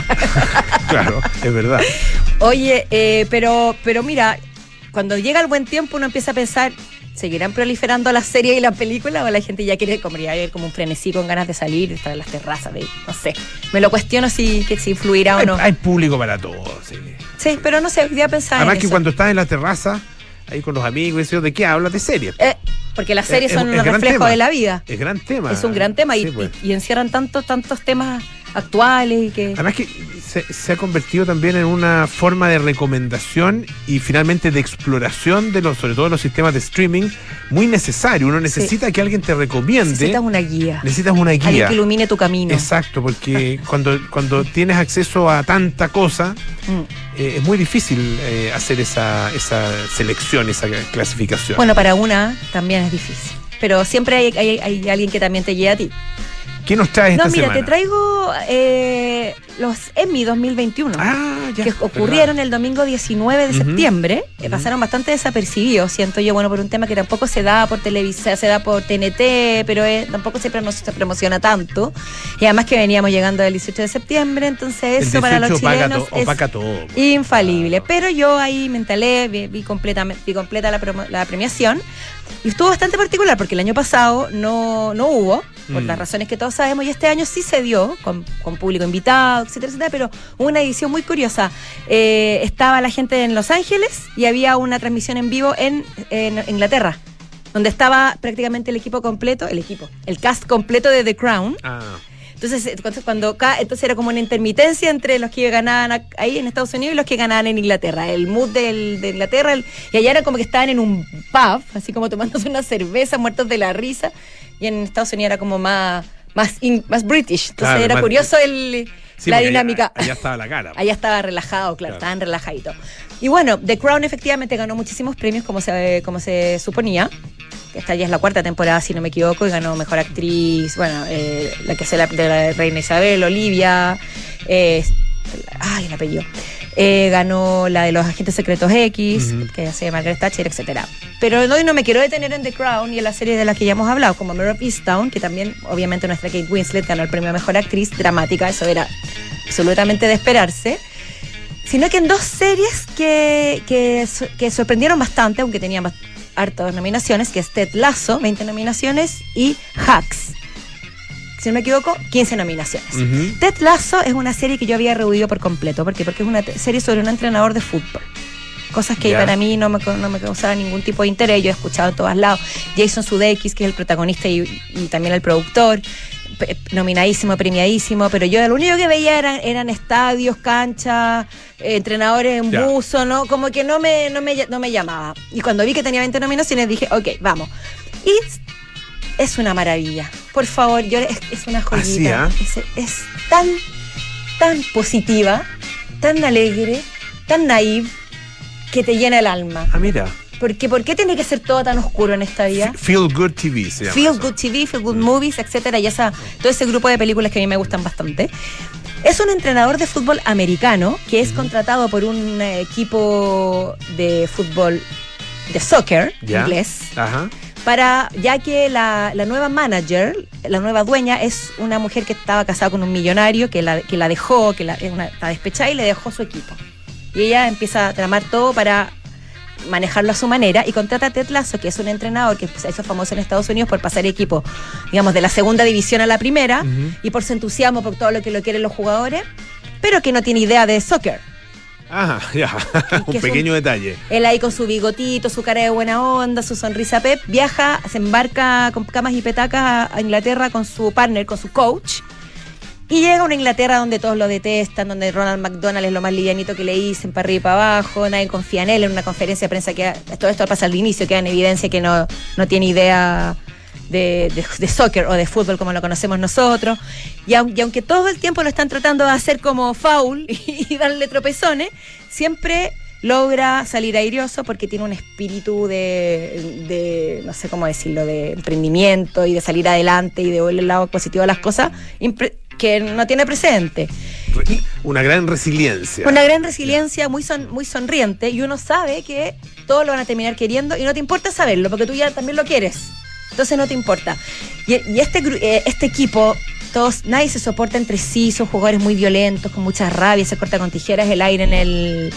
Speaker 2: Claro, es verdad.
Speaker 5: Oye, eh, pero, pero mira, cuando llega el buen tiempo uno empieza a pensar, ¿seguirán proliferando las series y las películas o la gente ya quiere como, ya hay como un frenesí con ganas de salir, de estar en las terrazas? De, no sé, me lo cuestiono si, que, si influirá o
Speaker 2: Hay,
Speaker 5: no.
Speaker 2: hay público para todo, sí.
Speaker 5: Sí, pero no sé, hoy día pensaba
Speaker 2: Además
Speaker 5: en
Speaker 2: que
Speaker 5: eso.
Speaker 2: cuando estás en la terraza, ahí con los amigos, eso, ¿de qué hablas? De series.
Speaker 5: Eh, porque las series
Speaker 2: Es-
Speaker 5: son
Speaker 2: es-
Speaker 5: un
Speaker 2: es gran
Speaker 5: reflejo
Speaker 2: tema.
Speaker 5: de la vida.
Speaker 2: Es gran tema.
Speaker 5: Es un gran tema y,
Speaker 2: Sí, pues.
Speaker 5: y- y encierran tantos, tantos temas actuales y que...
Speaker 2: Además que se, se ha convertido también en una forma de recomendación y finalmente de exploración de los, sobre todo los sistemas de streaming, muy necesario. Uno necesita que alguien te recomiende.
Speaker 5: Necesitas una guía.
Speaker 2: Necesitas una
Speaker 5: Alguien
Speaker 2: guía.
Speaker 5: que ilumine tu camino.
Speaker 2: Exacto, porque cuando, cuando tienes acceso a tanta cosa,
Speaker 5: Mm.
Speaker 2: eh, es muy difícil eh, hacer esa, esa selección, esa clasificación.
Speaker 5: Bueno, para una también es difícil. Pero siempre hay, hay, hay alguien que también te guía a ti.
Speaker 2: ¿Qué nos traes
Speaker 5: No,
Speaker 2: esta
Speaker 5: mira,
Speaker 2: semana?
Speaker 5: te traigo eh, los Emmy dos mil veintiuno.
Speaker 2: Ah, ya,
Speaker 5: que ocurrieron
Speaker 2: verdad.
Speaker 5: el domingo diecinueve de
Speaker 2: Ujú.
Speaker 5: septiembre. Eh,
Speaker 2: Ujú.
Speaker 5: pasaron bastante desapercibidos, siento yo, bueno, por un tema que tampoco se da por televisión, se da por T N T, pero eh, tampoco se, promo- se promociona tanto. Y además que veníamos llegando del dieciocho de septiembre, entonces
Speaker 2: El
Speaker 5: eso para los
Speaker 2: dieciocho opaca
Speaker 5: chilenos
Speaker 2: to-
Speaker 5: es
Speaker 2: opaca todo.
Speaker 5: infalible. Pero yo ahí me instalé, vi, vi, completamente, vi completa la, promo- la premiación. Y estuvo bastante particular porque el año pasado no, no hubo, por
Speaker 2: Mm.
Speaker 5: las razones que todos sabemos, y este año sí se dio, con, con público invitado, etcétera, etcétera, pero hubo una edición muy curiosa. Eh, estaba la gente en Los Ángeles y había una transmisión en vivo en, en Inglaterra, donde estaba prácticamente el equipo completo, el equipo, el cast completo de The Crown.
Speaker 2: Ah,
Speaker 5: Entonces, eh, cuando, cuando ca- entonces era como una intermitencia entre los que ganaban ac- ahí en Estados Unidos y los que ganaban en Inglaterra. El mood del, de Inglaterra, el- y allá era como que estaban en un pub, así como tomándose una cerveza, muertos de la risa, y en Estados Unidos era como más, más, in- más British. Entonces
Speaker 2: Claro,
Speaker 5: era
Speaker 2: más-
Speaker 5: curioso el,
Speaker 2: sí,
Speaker 5: la
Speaker 2: porque
Speaker 5: dinámica.
Speaker 2: Allá, allá estaba la cara.
Speaker 5: Allá estaba relajado, claro,
Speaker 2: Claro.
Speaker 5: estaban relajaditos. Y bueno, The Crown efectivamente ganó muchísimos premios como se, como se suponía. Esta ya es la cuarta temporada, si no me equivoco, y ganó Mejor Actriz, bueno, eh, la que hace la, de la Reina Isabel, Olivia, eh, ay, el apellido. Eh, ganó la de los Agentes Secretos X,
Speaker 2: Ujú.
Speaker 5: que hace Margaret Thatcher, etcétera. Pero no, no me quiero detener en The Crown y en la serie de las que ya hemos hablado, como Mare of Easttown, que también, obviamente, nuestra Kate Winslet ganó el premio a Mejor Actriz Dramática, eso era absolutamente de esperarse. Sino que en dos series que, que, so- que sorprendieron bastante, aunque tenían bast- hartas nominaciones, que es Ted Lasso, veinte nominaciones, y Hacks, si no me equivoco, quince nominaciones.
Speaker 2: Ujú.
Speaker 5: Ted Lasso es una serie que yo había rehuido por completo. ¿Por qué? Porque es una te- serie sobre un entrenador de fútbol. Cosas que
Speaker 2: Ya.
Speaker 5: para mí no me, co- no me causaban ningún tipo de interés. Yo he escuchado en todos lados. Jason Sudeikis, que es el protagonista y, y también el productor, pe- nominadísimo, premiadísimo, pero yo lo único que veía eran, eran estadios, canchas, eh, entrenadores en
Speaker 2: Ya.
Speaker 5: buzo, ¿no? Como que no me, no, me, no me llamaba. Y cuando vi que tenía veinte nominaciones dije, ok, vamos. Y es una maravilla. Por favor, yo es, es una joyita.
Speaker 2: ¿Ah,
Speaker 5: es, es tan, tan positiva, tan alegre, tan naive, que te llena el alma.
Speaker 2: Ah, mira.
Speaker 5: Porque, ¿por qué tiene que ser todo tan oscuro en esta vida?
Speaker 2: Feel Good T V se llama
Speaker 5: Feel
Speaker 2: eso.
Speaker 5: Good T V, Feel Good Movies, etcétera, y esa, todo ese grupo de películas que a mí me gustan bastante. Es un entrenador de fútbol americano que es contratado por un eh, equipo de fútbol de soccer
Speaker 2: Ya.
Speaker 5: inglés,
Speaker 2: Ajá.
Speaker 5: para, ya que la, la nueva manager, la nueva dueña, es una mujer que estaba casada con un millonario, que la, que la dejó, que la, es una, está despechada y le dejó su equipo. Y ella empieza a tramar todo para manejarlo a su manera y contrata a Ted Lasso, que es un entrenador que se hizo famoso en Estados Unidos por pasar equipo, digamos, de la segunda división a la primera,
Speaker 2: Ujú.
Speaker 5: y por su entusiasmo, por todo lo que lo quieren los jugadores, pero que no tiene idea de soccer.
Speaker 2: Ajá, ya.
Speaker 5: que
Speaker 2: Un
Speaker 5: es
Speaker 2: pequeño
Speaker 5: un-
Speaker 2: detalle.
Speaker 5: Él ahí con su bigotito, su cara de buena onda, su sonrisa pep, viaja, se embarca con camas y petacas a, a Inglaterra con su partner, con su coach, Y llega a una Inglaterra donde todos lo detestan, donde Ronald McDonald es lo más livianito que le dicen, para arriba y para abajo, nadie confía en él. En una conferencia de prensa, que todo esto pasa al inicio, queda en evidencia que no, no tiene idea de, de, de soccer o de fútbol como lo conocemos nosotros. Y, aun, y aunque todo el tiempo lo están tratando de hacer como foul y, y darle tropezones, siempre logra salir airioso porque tiene un espíritu de, de, no sé cómo decirlo, de emprendimiento y de salir adelante y de ver el lado positivo de las cosas, impre- que no tiene precedente.
Speaker 2: Una gran resiliencia.
Speaker 5: Una gran resiliencia, muy, son, muy sonriente, y uno sabe que todos lo van a terminar queriendo y no te importa saberlo, porque tú ya también lo quieres. Entonces no te importa. Y, y este, eh, este equipo, todos, nadie se soporta entre sí, son jugadores muy violentos, con mucha rabia, se corta con tijeras el aire en el...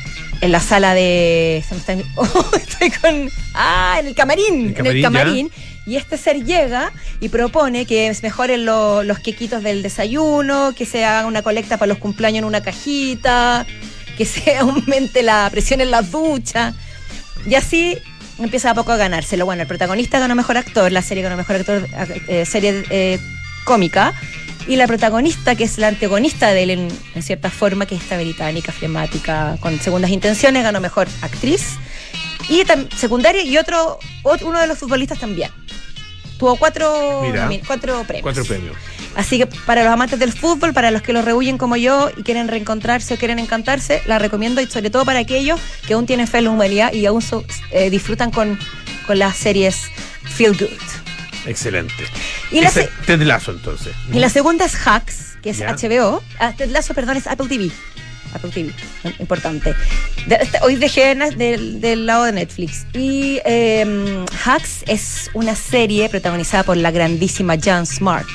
Speaker 5: en la sala de... Se me está, oh, estoy con... Ah, en el camarín.
Speaker 2: El camarín,
Speaker 5: en el camarín. Y este ser llega y propone que mejoren lo, los quequitos del desayuno, que se haga una colecta para los cumpleaños en una cajita, que se aumente la presión en las duchas. Y así empieza a poco a ganárselo. Bueno, el protagonista ganó mejor actor, la serie ganó mejor actor, eh, serie eh, cómica. Y la protagonista, que es la antagonista de él en, en cierta forma, que es esta británica, flemática, con segundas intenciones, ganó mejor actriz. Y tam- secundaria, y otro, otro, uno de los futbolistas también. Tuvo cuatro,
Speaker 2: Mira,
Speaker 5: cuatro premios.
Speaker 2: Cuatro premios.
Speaker 5: Así que para los amantes del fútbol, para los que lo rehuyen como yo y quieren reencontrarse o quieren encantarse, la recomiendo, y sobre todo para aquellos que aún tienen fe en la humanidad y aún so, eh, disfrutan con, con las series Feel Good.
Speaker 2: Excelente.
Speaker 5: Y la,
Speaker 2: se- Ted Lasso, entonces.
Speaker 5: y la segunda es Hacks, que es
Speaker 2: Ya.
Speaker 5: H B O. Ah, Ted Lasso, perdón, es Apple T V. Apple T V, importante. De, de, hoy dejé del, del lado de Netflix. Y eh, Hacks es una serie protagonizada por la grandísima Jan Smart.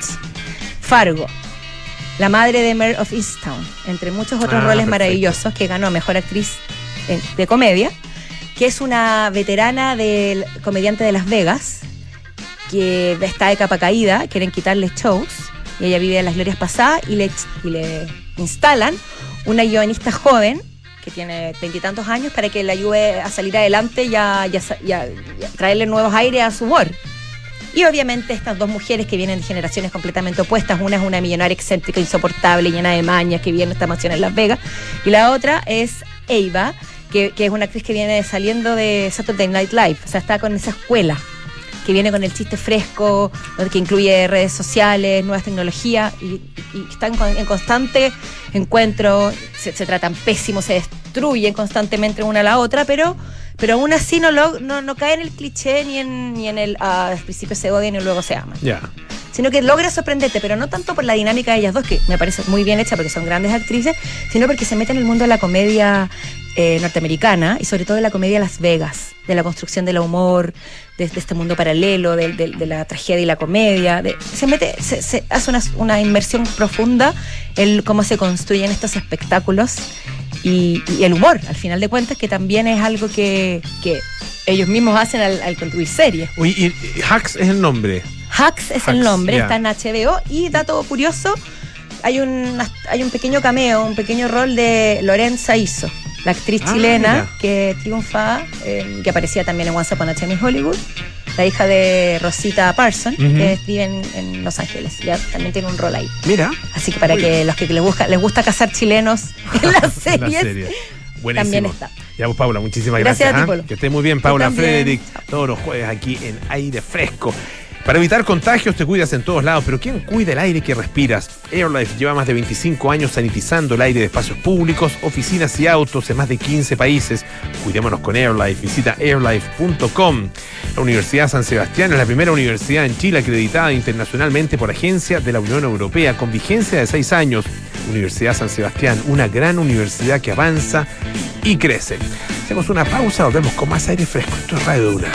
Speaker 5: Fargo, la madre de Mare of Easttown, entre muchos otros
Speaker 2: Ah,
Speaker 5: roles
Speaker 2: perfecto.
Speaker 5: maravillosos, que ganó a Mejor Actriz eh, de Comedia, que es una veterana del comediante de Las Vegas, que está de capa caída, quieren quitarle shows, y ella vive en las glorias pasadas, y le, y le instalan una guionista joven que tiene veintitantos años para que le ayude a salir adelante y a, y a- y a- y a traerle nuevos aires a su humor. Y obviamente estas dos mujeres que vienen de generaciones completamente opuestas, una es una millonaria excéntrica, insoportable, llena de mañas, que viene a esta mansión en Las Vegas, y la otra es Ava, que, que es una actriz que viene saliendo de Saturday Night Live, o sea, está con esa escuela que viene con el chiste fresco, que incluye redes sociales, nuevas tecnologías, y, y están con- en constante encuentro, se, se tratan pésimo, se destruyen constantemente una a la otra, pero, pero aún así no, lo, no, no cae en el cliché ni en, ni en el ah, al principio se odian y luego se aman.
Speaker 2: Ya.
Speaker 5: Sino que logra sorprenderte, pero no tanto por la dinámica de ellas dos, que me parece muy bien hecha porque son grandes actrices, sino porque se mete en el mundo de la comedia eh, norteamericana y sobre todo de la comedia Las Vegas, de la construcción del humor, de, de este mundo paralelo, de, de, de la tragedia y la comedia. De, se mete, se, se hace una, una inmersión profunda en cómo se construyen estos espectáculos y, y el humor, al final de cuentas, que también es algo que, que ellos mismos hacen al, al construir series.
Speaker 2: Uy, y, y Hacks es el nombre.
Speaker 5: Hacks es
Speaker 2: Hacks,
Speaker 5: el nombre,
Speaker 2: ya.
Speaker 5: está en H B O. Y dato curioso, hay un, hay un pequeño cameo, un pequeño rol de Lorenza Iso, la actriz
Speaker 2: Ah,
Speaker 5: chilena
Speaker 2: mira.
Speaker 5: que triunfa, eh, que aparecía también en Once Upon a Time in Hollywood, la hija de Rosita Parson,
Speaker 2: Ujú.
Speaker 5: que vive en, en Los Ángeles. Ya también tiene un rol ahí.
Speaker 2: Mira.
Speaker 5: Así que para
Speaker 2: Muy
Speaker 5: que
Speaker 2: bien.
Speaker 5: los que les gusta, les gusta cazar chilenos en las series,
Speaker 2: La serie. Buenísimo.
Speaker 5: también está.
Speaker 2: Ya, pues, Paula, muchísimas
Speaker 5: Gracias
Speaker 2: gracias.
Speaker 5: a ti,
Speaker 2: ¿ah?
Speaker 5: Polo.
Speaker 2: Que esté muy bien,
Speaker 5: Tú
Speaker 2: Paula
Speaker 5: también.
Speaker 2: Frederick,
Speaker 5: Chao.
Speaker 2: todos los jueves aquí en Aire Fresco. Para evitar contagios te cuidas en todos lados, pero ¿quién cuida el aire que respiras? AirLife lleva más de veinticinco años sanitizando el aire de espacios públicos, oficinas y autos en más de quince países. Cuidémonos con AirLife. Visita airlife punto com. La Universidad San Sebastián es la primera universidad en Chile acreditada internacionalmente por agencia de la Unión Europea con vigencia de seis años. Universidad San Sebastián, una gran universidad que avanza y crece. Hacemos una pausa, volvemos con más Aire Fresco. Esto es Radio Duna.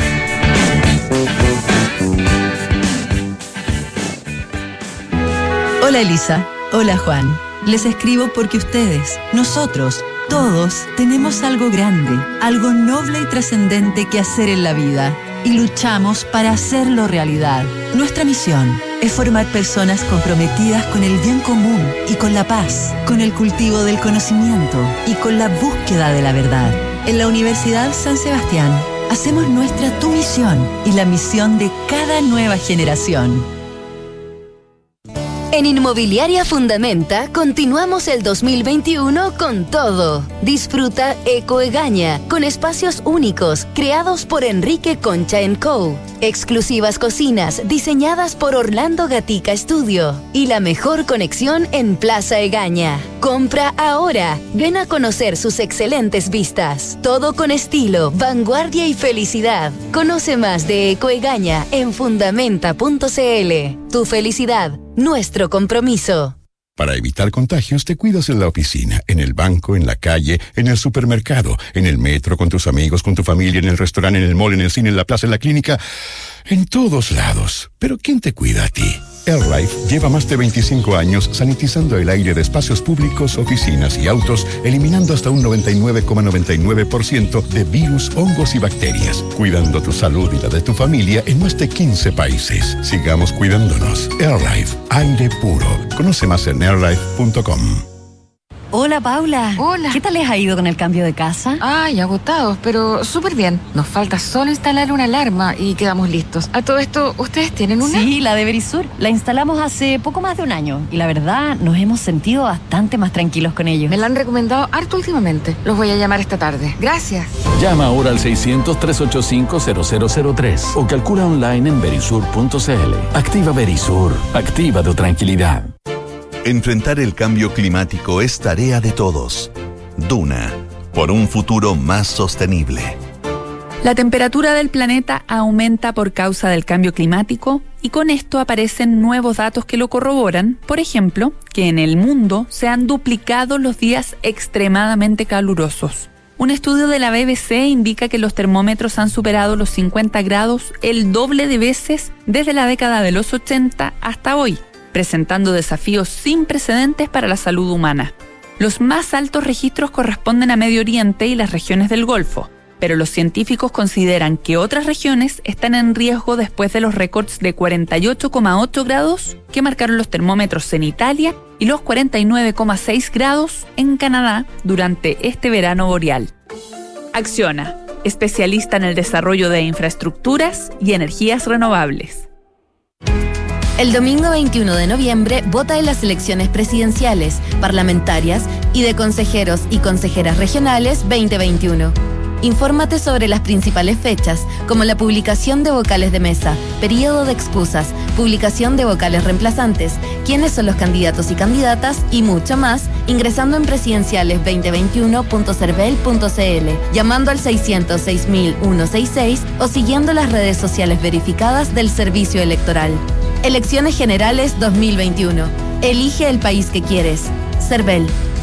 Speaker 6: Hola Elisa, hola Juan. Les escribo porque ustedes, nosotros, todos tenemos algo grande, algo noble y trascendente que hacer en la vida y luchamos para hacerlo realidad. Nuestra misión es formar personas comprometidas con el bien común y con la paz, con el cultivo del conocimiento y con la búsqueda de la verdad. En la Universidad San Sebastián hacemos nuestra tu misión y la misión de cada nueva generación.
Speaker 7: En Inmobiliaria Fundamenta continuamos el dos mil veintiuno con todo. Disfruta Eco Egaña, con espacios únicos creados por Enrique Concha and Co. Exclusivas cocinas diseñadas por Orlando Gatica Studio. Y la mejor conexión en Plaza Egaña. Compra ahora. Ven a conocer sus excelentes vistas. Todo con estilo, vanguardia y felicidad. Conoce más de Eco Egaña en fundamenta punto c l. Tu felicidad, nuestro compromiso.
Speaker 8: Para evitar contagios, te cuidas en la oficina, en el banco, en la calle, en el supermercado, en el metro, con tus amigos, con tu familia, en el restaurante, en el mall, en el cine, en la plaza, en la clínica, en todos lados. Pero ¿quién te cuida a ti? AirLife lleva más de veinticinco años sanitizando el aire de espacios públicos, oficinas y autos, eliminando hasta un noventa y nueve coma noventa y nueve por ciento de virus, hongos y bacterias, cuidando tu salud y la de tu familia en más de quince países. Sigamos cuidándonos. AirLife, aire puro. Conoce más en airlife punto com.
Speaker 9: Hola, Paula.
Speaker 10: Hola.
Speaker 9: ¿Qué tal les ha ido con el cambio de casa?
Speaker 10: Ay, agotados, pero súper bien. Nos falta solo instalar una alarma y quedamos listos. A todo esto, ¿ustedes tienen una?
Speaker 9: Sí, la de Verisur. La instalamos hace poco más de un año y la verdad nos hemos sentido bastante más tranquilos con ellos.
Speaker 10: Me la han recomendado harto últimamente. Los voy a llamar esta tarde. Gracias.
Speaker 11: Llama ahora al seiscientos, trescientos ochenta y cinco, cero cero cero tres o calcula online en verisur punto c l. Activa Verisur. Activa tu tranquilidad.
Speaker 4: Enfrentar el cambio climático es tarea de todos. Duna, por un futuro más sostenible.
Speaker 12: La temperatura del planeta aumenta por causa del cambio climático y con esto aparecen nuevos datos que lo corroboran. Por ejemplo, que en el mundo se han duplicado los días extremadamente calurosos. Un estudio de la B B C indica que los termómetros han superado los cincuenta grados el doble de veces desde la década de los ochenta hasta hoy, presentando desafíos sin precedentes para la salud humana. Los más altos registros corresponden a Medio Oriente y las regiones del Golfo, pero los científicos consideran que otras regiones están en riesgo después de los récords de cuarenta y ocho coma ocho grados que marcaron los termómetros en Italia y los cuarenta y nueve coma seis grados en Canadá durante este verano boreal. Acciona, especialista en el desarrollo de infraestructuras y energías renovables.
Speaker 7: El domingo veintiuno de noviembre vota en las elecciones presidenciales, parlamentarias y de consejeros y consejeras regionales veinte veintiuno. Infórmate sobre las principales fechas, como la publicación de vocales de mesa, periodo de excusas, publicación de vocales reemplazantes, quiénes son los candidatos y candidatas y mucho más, ingresando en presidenciales veinte veintiuno punto cervel punto c l, llamando al seiscientos seis mil ciento sesenta y seis o siguiendo las redes sociales verificadas del Servicio Electoral. Elecciones Generales dos mil veintiuno. Elige el país que quieres. Cervel.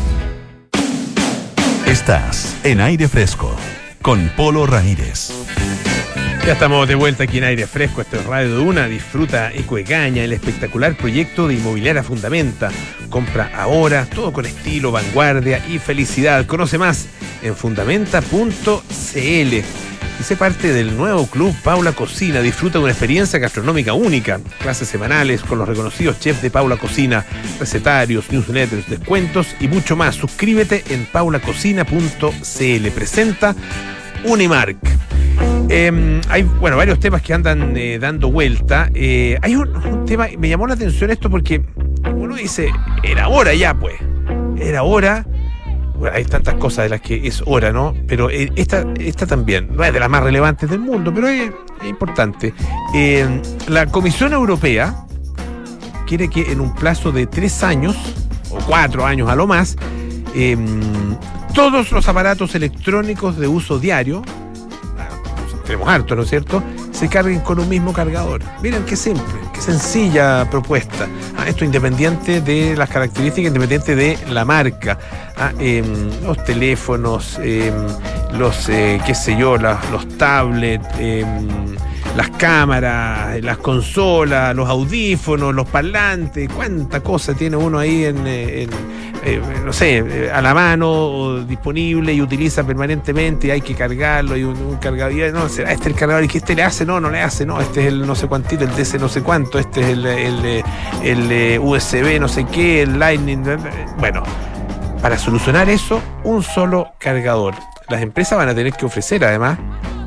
Speaker 4: Estás en Aire Fresco con Polo Ramírez.
Speaker 2: Ya estamos de vuelta aquí en Aire Fresco. Esto es Radio Duna. Disfruta Eco Egaña, el espectacular proyecto de Inmobiliaria Fundamenta. Compra ahora, todo con estilo, vanguardia y felicidad. Conoce más en fundamenta punto c l. Y sé parte del nuevo club Paula Cocina. Disfruta de una experiencia gastronómica única. Clases semanales con los reconocidos chefs de Paula Cocina, recetarios, newsletters, descuentos y mucho más. Suscríbete en paula cocina punto c l. Presenta Unimark. Eh, hay bueno varios temas que andan eh, dando vuelta. Eh, hay un, un tema, me llamó la atención esto porque uno dice, era hora ya pues. Era hora. Bueno, hay tantas cosas de las que es hora, ¿no? Pero eh, esta, esta también, no es de las más relevantes del mundo, pero es, es importante. Eh, la Comisión Europea quiere que en un plazo de tres años, o cuatro años a lo más, eh, todos los aparatos electrónicos de uso diario, tenemos harto, ¿no es cierto?, se carguen con un mismo cargador. Miren qué simple, qué sencilla propuesta. Ah, esto independiente de las características, independiente de la marca. Ah, eh, los teléfonos, eh, los, eh, qué sé yo, la, los tablets, eh, las cámaras, las consolas, los audífonos, los parlantes, cuánta cosa tiene uno ahí en, en eh, no sé, a la mano o disponible y utiliza permanentemente y hay que cargarlo y un, un cargador, no, será este el cargador y que este le hace, no, no le hace, no, este es el no sé cuantito, el D C no sé cuánto, este es el, el, el, el U S B no sé qué, el Lightning, bueno, para solucionar eso, un solo cargador. Las empresas van a tener que ofrecer además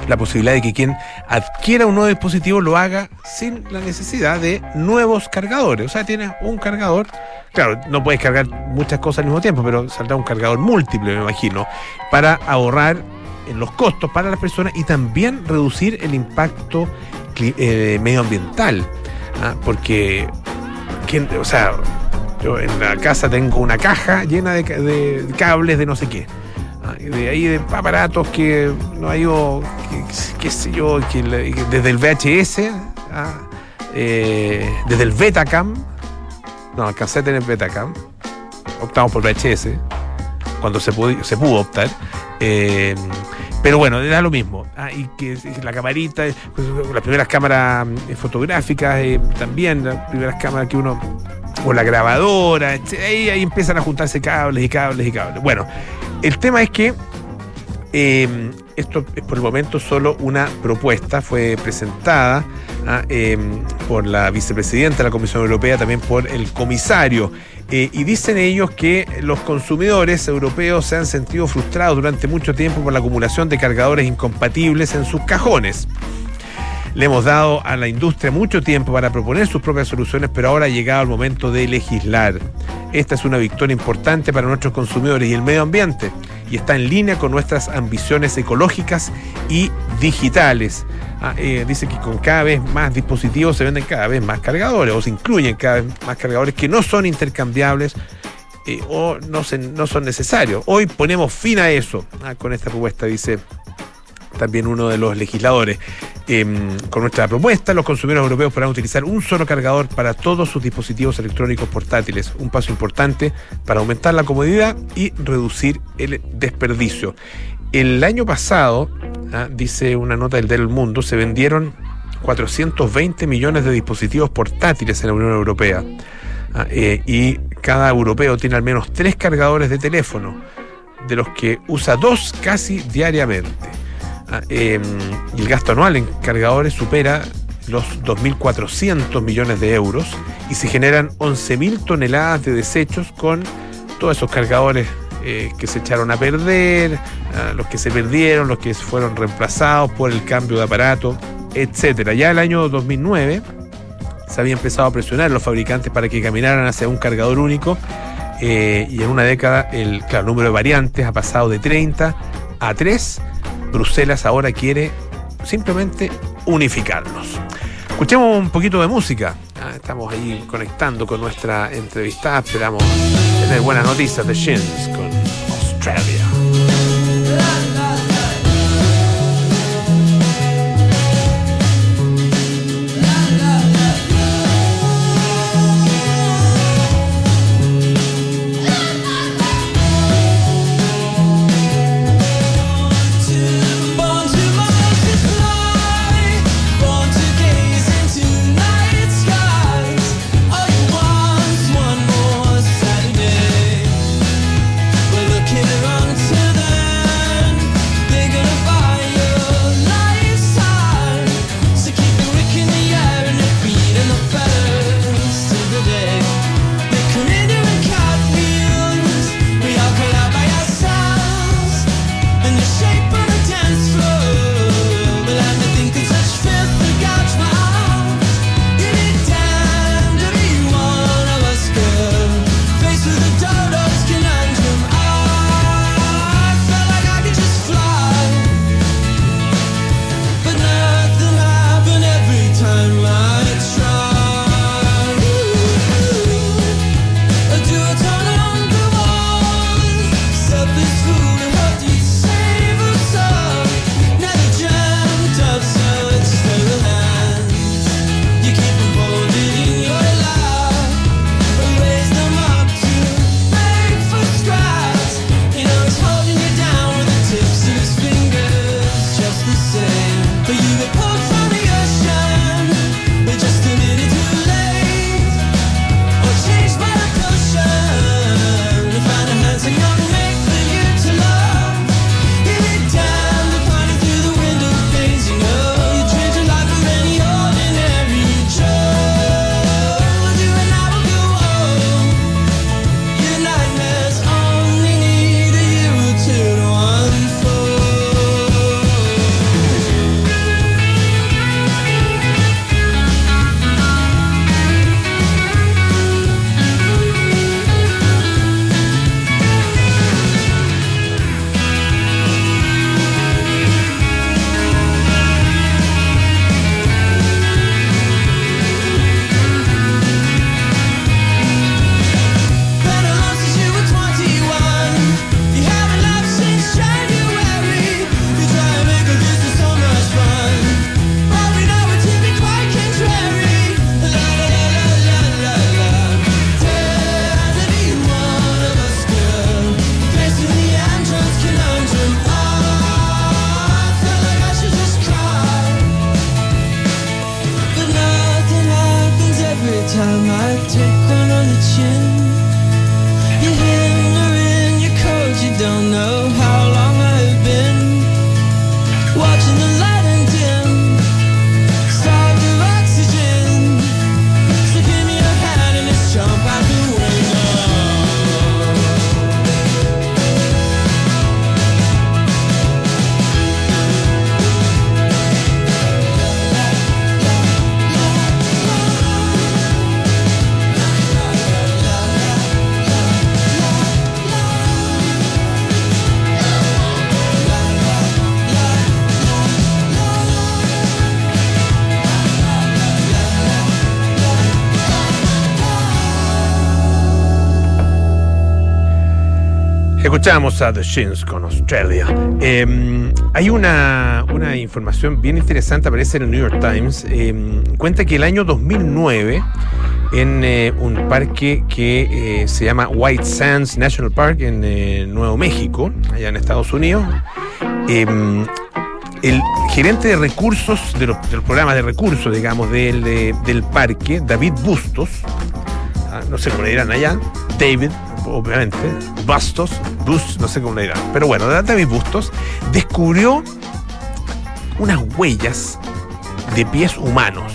Speaker 2: la posibilidad de que quien adquiera un nuevo dispositivo lo haga sin la necesidad de nuevos cargadores. O sea, tienes un cargador, claro, no puedes cargar muchas cosas al mismo tiempo, pero saldrá un cargador múltiple, me imagino, para ahorrar en los costos para las personas y también reducir el impacto eh, medioambiental. ¿Ah? Porque, ¿quién, o sea, yo en la casa tengo una caja llena de, de cables de no sé qué. De ahí de aparatos que no hay, que, qué sé yo, que, que desde el V H S, ah, eh, desde el Betacam, no, alcancé a tener Betacam, optamos por V H S, cuando se pudo, se pudo optar, eh, pero bueno, era lo mismo, ah, y que la camarita, las primeras cámaras fotográficas, eh, también las primeras cámaras que uno, o la grabadora, ahí, ahí empiezan a juntarse cables y cables y cables, bueno. El tema es que eh, esto es por el momento solo una propuesta, fue presentada ah, eh, por la vicepresidenta de la Comisión Europea, también por el comisario, eh, y dicen ellos que los consumidores europeos se han sentido frustrados durante mucho tiempo por la acumulación de cargadores incompatibles en sus cajones. Le hemos dado a la industria mucho tiempo para proponer sus propias soluciones, pero ahora ha llegado el momento de legislar. Esta es una victoria importante para nuestros consumidores y el medio ambiente, y está en línea con nuestras ambiciones ecológicas y digitales. Ah, eh, dice que con cada vez más dispositivos se venden cada vez más cargadores, o se incluyen cada vez más cargadores que no son intercambiables eh, o no, se, no son necesarios. Hoy ponemos fin a eso ah, con esta propuesta, dice también uno de los legisladores. Eh, con nuestra propuesta, los consumidores europeos podrán utilizar un solo cargador para todos sus dispositivos electrónicos portátiles, un paso importante para aumentar la comodidad y reducir el desperdicio. El año pasado, ah, dice una nota del del Mundo, se vendieron cuatrocientos veinte millones de dispositivos portátiles en la Unión Europea, ah, eh, y cada europeo tiene al menos tres cargadores de teléfono, de los que usa dos casi diariamente. Ah, eh, y el gasto anual en cargadores supera los dos mil cuatrocientos millones de euros y se generan once mil toneladas de desechos con todos esos cargadores eh, que se echaron a perder, ah, los que se perdieron, los que fueron reemplazados por el cambio de aparato, etcétera. Ya el año dos mil nueve se había empezado a presionar a los fabricantes para que caminaran hacia un cargador único, eh, y en una década el, claro, el número de variantes ha pasado de treinta a tres. Bruselas ahora quiere simplemente unificarnos. Escuchemos un poquito de música. Ah, estamos ahí conectando con nuestra entrevistada. Esperamos tener buenas noticias de Shins con Australia.
Speaker 13: Looking around
Speaker 2: Escuchamos a The Shins con Australia. Eh, hay una, una información bien interesante, aparece en el New York Times. Eh, cuenta que el año dos mil nueve, en eh, un parque que eh, se llama White Sands National Park en eh, Nuevo México, allá en Estados Unidos, eh, el gerente de recursos, de los, de los programas de recursos, digamos, del, de, del parque, David Bustos, ah, no sé cómo le dirán allá, David, obviamente, Bustos, Bus, no sé cómo le dirán, pero bueno, David Bustos descubrió unas huellas de pies humanos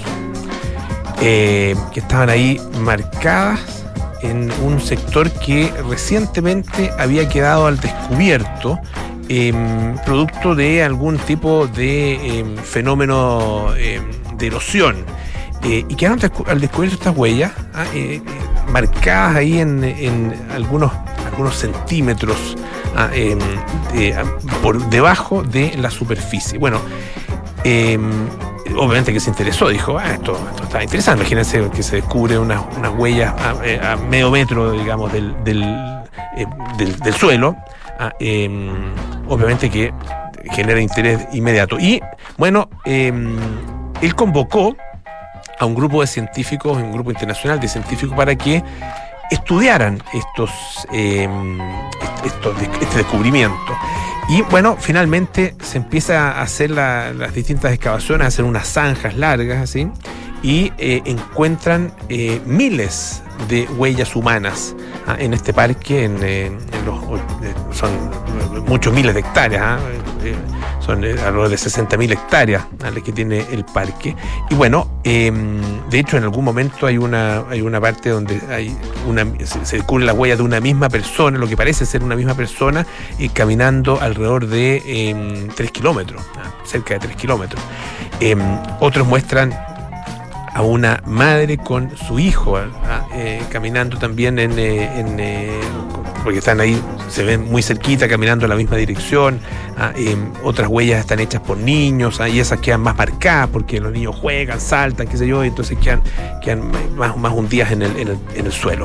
Speaker 2: eh, que estaban ahí marcadas en un sector que recientemente había quedado al descubierto, eh, producto de algún tipo de eh, fenómeno eh, de erosión. Eh, y quedaron descu- al descubrir estas huellas ah, eh, eh, marcadas ahí en, en algunos, algunos centímetros ah, eh, eh, por debajo de la superficie. Bueno, eh, obviamente que se interesó, dijo, ah, esto, esto está interesante. Imagínense que se descubre unas una huellas a, a medio metro, digamos, del, del, eh, del, del suelo. Ah, eh, obviamente que genera interés inmediato. Y bueno, eh, él convocó a un grupo de científicos, un grupo internacional de científicos, para que estudiaran estos, eh, estos este descubrimiento. Y bueno, finalmente se empieza a hacer la, las distintas excavaciones, a hacer unas zanjas largas, así, y eh, encuentran eh, miles de huellas humanas ah, en este parque, en, eh, en los, eh, son muchos miles de hectáreas, ah, eh, son eh, alrededor de sesenta mil hectáreas ah, que tiene el parque. Y bueno, eh, de hecho en algún momento hay una, hay una parte donde hay una, se, se descubre la huella de una misma persona, lo que parece ser una misma persona, eh, caminando alrededor de eh, tres kilómetros, ah, cerca de tres kilómetros. Eh, otros muestran a una madre con su hijo ah, eh, caminando también en, eh, en eh, porque están ahí, se ven muy cerquita, caminando en la misma dirección. Ah, eh, otras huellas están hechas por niños, ah, y esas quedan más marcadas porque los niños juegan, saltan, qué sé yo, y entonces quedan, quedan más, más hundidas en el, en, el, en el suelo.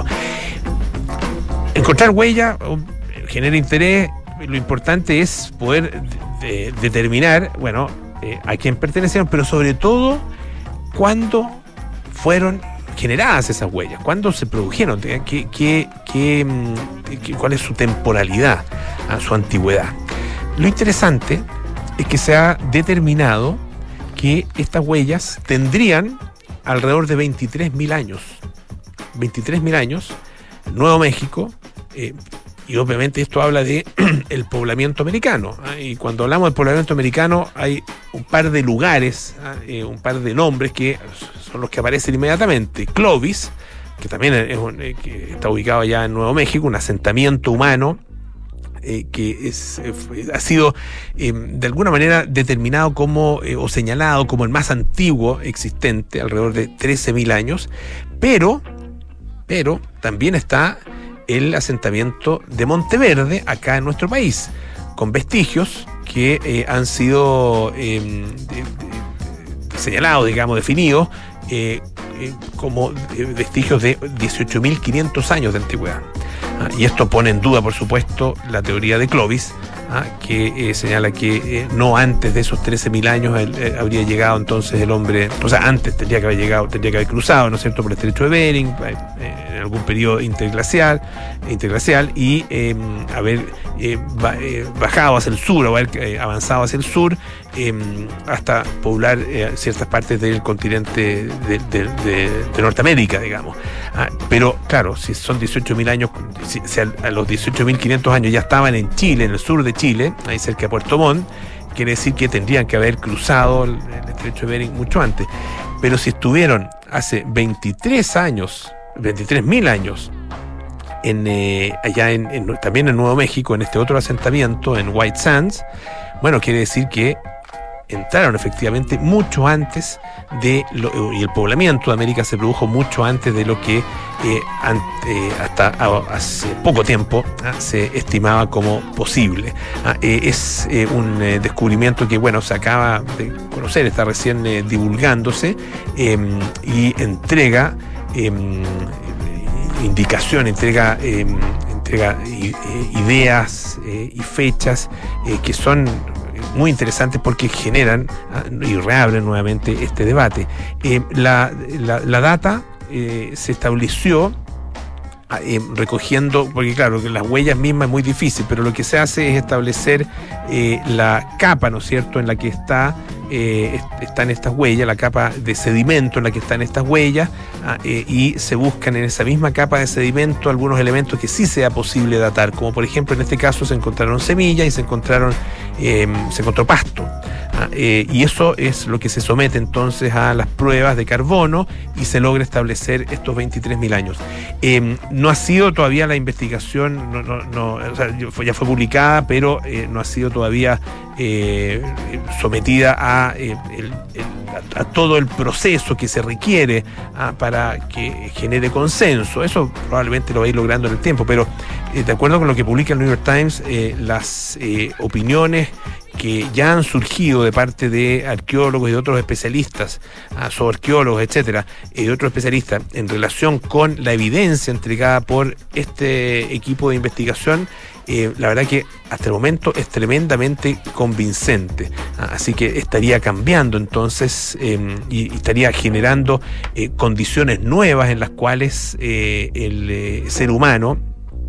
Speaker 2: Encontrar huellas genera interés. Lo importante es poder de, de, determinar, bueno, eh, a quién pertenecieron, pero sobre todo ¿cuándo fueron generadas esas huellas? ¿Cuándo se produjeron? ¿Qué, qué, qué, qué, ¿Cuál es su temporalidad, su antigüedad? Lo interesante es que se ha determinado que estas huellas tendrían alrededor de veintitrés mil años. veintitrés mil años, Nuevo México, eh, y obviamente esto habla de el poblamiento americano. ¿eh? Y cuando hablamos del poblamiento americano hay un par de lugares, ¿eh? un par de nombres que son los que aparecen inmediatamente. Clovis, que también es un, eh, que está ubicado allá en Nuevo México, un asentamiento humano eh, que es, eh, ha sido eh, de alguna manera determinado como eh, o señalado como el más antiguo existente, alrededor de trece mil años, pero, pero también está el asentamiento de Monteverde, acá en nuestro país, con vestigios que eh, han sido eh, de, de, de, señalados, digamos, definidos eh, eh, como vestigios de dieciocho mil quinientos años de antigüedad. Ah, y esto pone en duda, por supuesto, la teoría de Clovis, ah, que eh, señala que eh, no antes de esos trece mil años eh, eh, habría llegado entonces el hombre, o sea, antes tendría que haber llegado, tendría que haber cruzado, ¿no es cierto?, por el estrecho de Bering, eh, en algún periodo interglacial, interglacial y eh, haber eh, bajado hacia el sur o haber eh, avanzado hacia el sur eh, hasta poblar eh, ciertas partes del continente de, de, de, de Norteamérica, digamos. Ah, pero claro, si son dieciocho mil años, si, si a, a los dieciocho mil quinientos años ya estaban en Chile, en el sur de Chile, ahí cerca de Puerto Montt, quiere decir que tendrían que haber cruzado el, el estrecho de Bering mucho antes. Pero si estuvieron hace veintitrés años, veintitrés mil años, en, eh, allá en, en, también en Nuevo México, en este otro asentamiento, en White Sands, bueno, quiere decir que entraron efectivamente mucho antes de lo, y el poblamiento de América se produjo mucho antes de lo que eh, ante, eh, hasta hace poco tiempo ah, se estimaba como posible. Ah, eh, es eh, un eh, descubrimiento que, bueno, se acaba de conocer, está recién eh, divulgándose eh, y entrega eh, indicación, entrega eh, entrega eh, ideas eh, y fechas eh, que son muy interesantes porque generan y reabren nuevamente este debate. Eh, la, la, la data eh, se estableció Eh, recogiendo, porque claro, que las huellas mismas es muy difícil, pero lo que se hace es establecer eh, la capa, ¿no es cierto?, en la que está eh, están estas huellas, la capa de sedimento en la que están estas huellas, ah, eh, y se buscan en esa misma capa de sedimento algunos elementos que sí sea posible datar, como por ejemplo en este caso se encontraron semillas y se encontraron eh, se encontró pasto. Ah, eh, y eso es lo que se somete entonces a las pruebas de carbono y se logra establecer estos veintitrés mil años. Eh, no ha sido todavía la investigación, no, no, no, o sea, ya fue publicada, pero eh, no ha sido todavía eh, sometida a, eh, el, el, a, a todo el proceso que se requiere ah, para que genere consenso. Eso probablemente lo va a ir logrando en el tiempo, pero eh, de acuerdo con lo que publica el New York Times, eh, las eh, opiniones que ya han surgido de parte de arqueólogos y de otros especialistas, uh, zooarqueólogos, etcétera, y de otros especialistas en relación con la evidencia entregada por este equipo de investigación, eh, la verdad que hasta el momento es tremendamente convincente. Uh, así que estaría cambiando entonces eh, y, y estaría generando eh, condiciones nuevas en las cuales eh, el eh, ser humano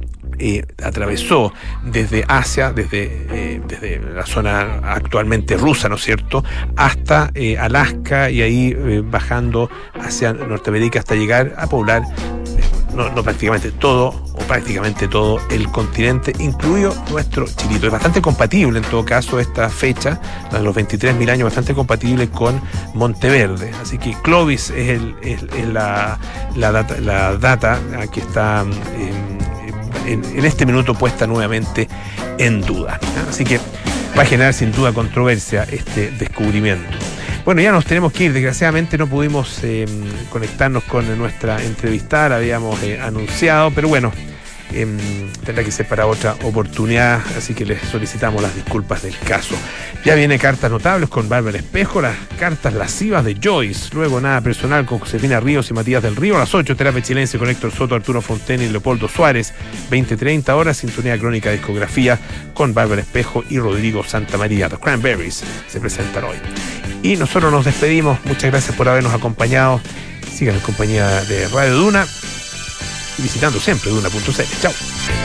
Speaker 2: Eh, atravesó desde Asia, desde, eh, desde la zona actualmente rusa, ¿no es cierto?, hasta eh, Alaska y ahí eh, bajando hacia Norteamérica hasta llegar a poblar eh, no, no prácticamente todo o prácticamente todo el continente, incluido nuestro Chilito. Es bastante compatible en todo caso esta fecha, de los veintitrés mil años, bastante compatible con Monteverde. Así que Clovis es, el, es, es la, la data, la data que está eh, En, en este minuto puesta nuevamente en duda. Así que va a generar sin duda controversia este descubrimiento. Bueno, ya nos tenemos que ir. Desgraciadamente no pudimos eh, conectarnos con nuestra entrevistada, la habíamos eh, anunciado, pero bueno, eh, tendrá que ser para otra oportunidad, así que les solicitamos las disculpas del caso. Ya viene Cartas Notables con Bárbara Espejo, las cartas lascivas de Joyce, luego Nada Personal con Josefina Ríos y Matías del Río, a las ocho Terapia Chilense con Héctor Soto, Arturo Fonten y Leopoldo Suárez, veinte treinta horas, Sintonía Crónica Discografía con Bárbara Espejo y Rodrigo Santamaría. The Cranberries se presentan hoy. Y nosotros nos despedimos, muchas gracias por habernos acompañado, sigan en compañía de Radio Duna y visitando siempre duna punto c l. Chao.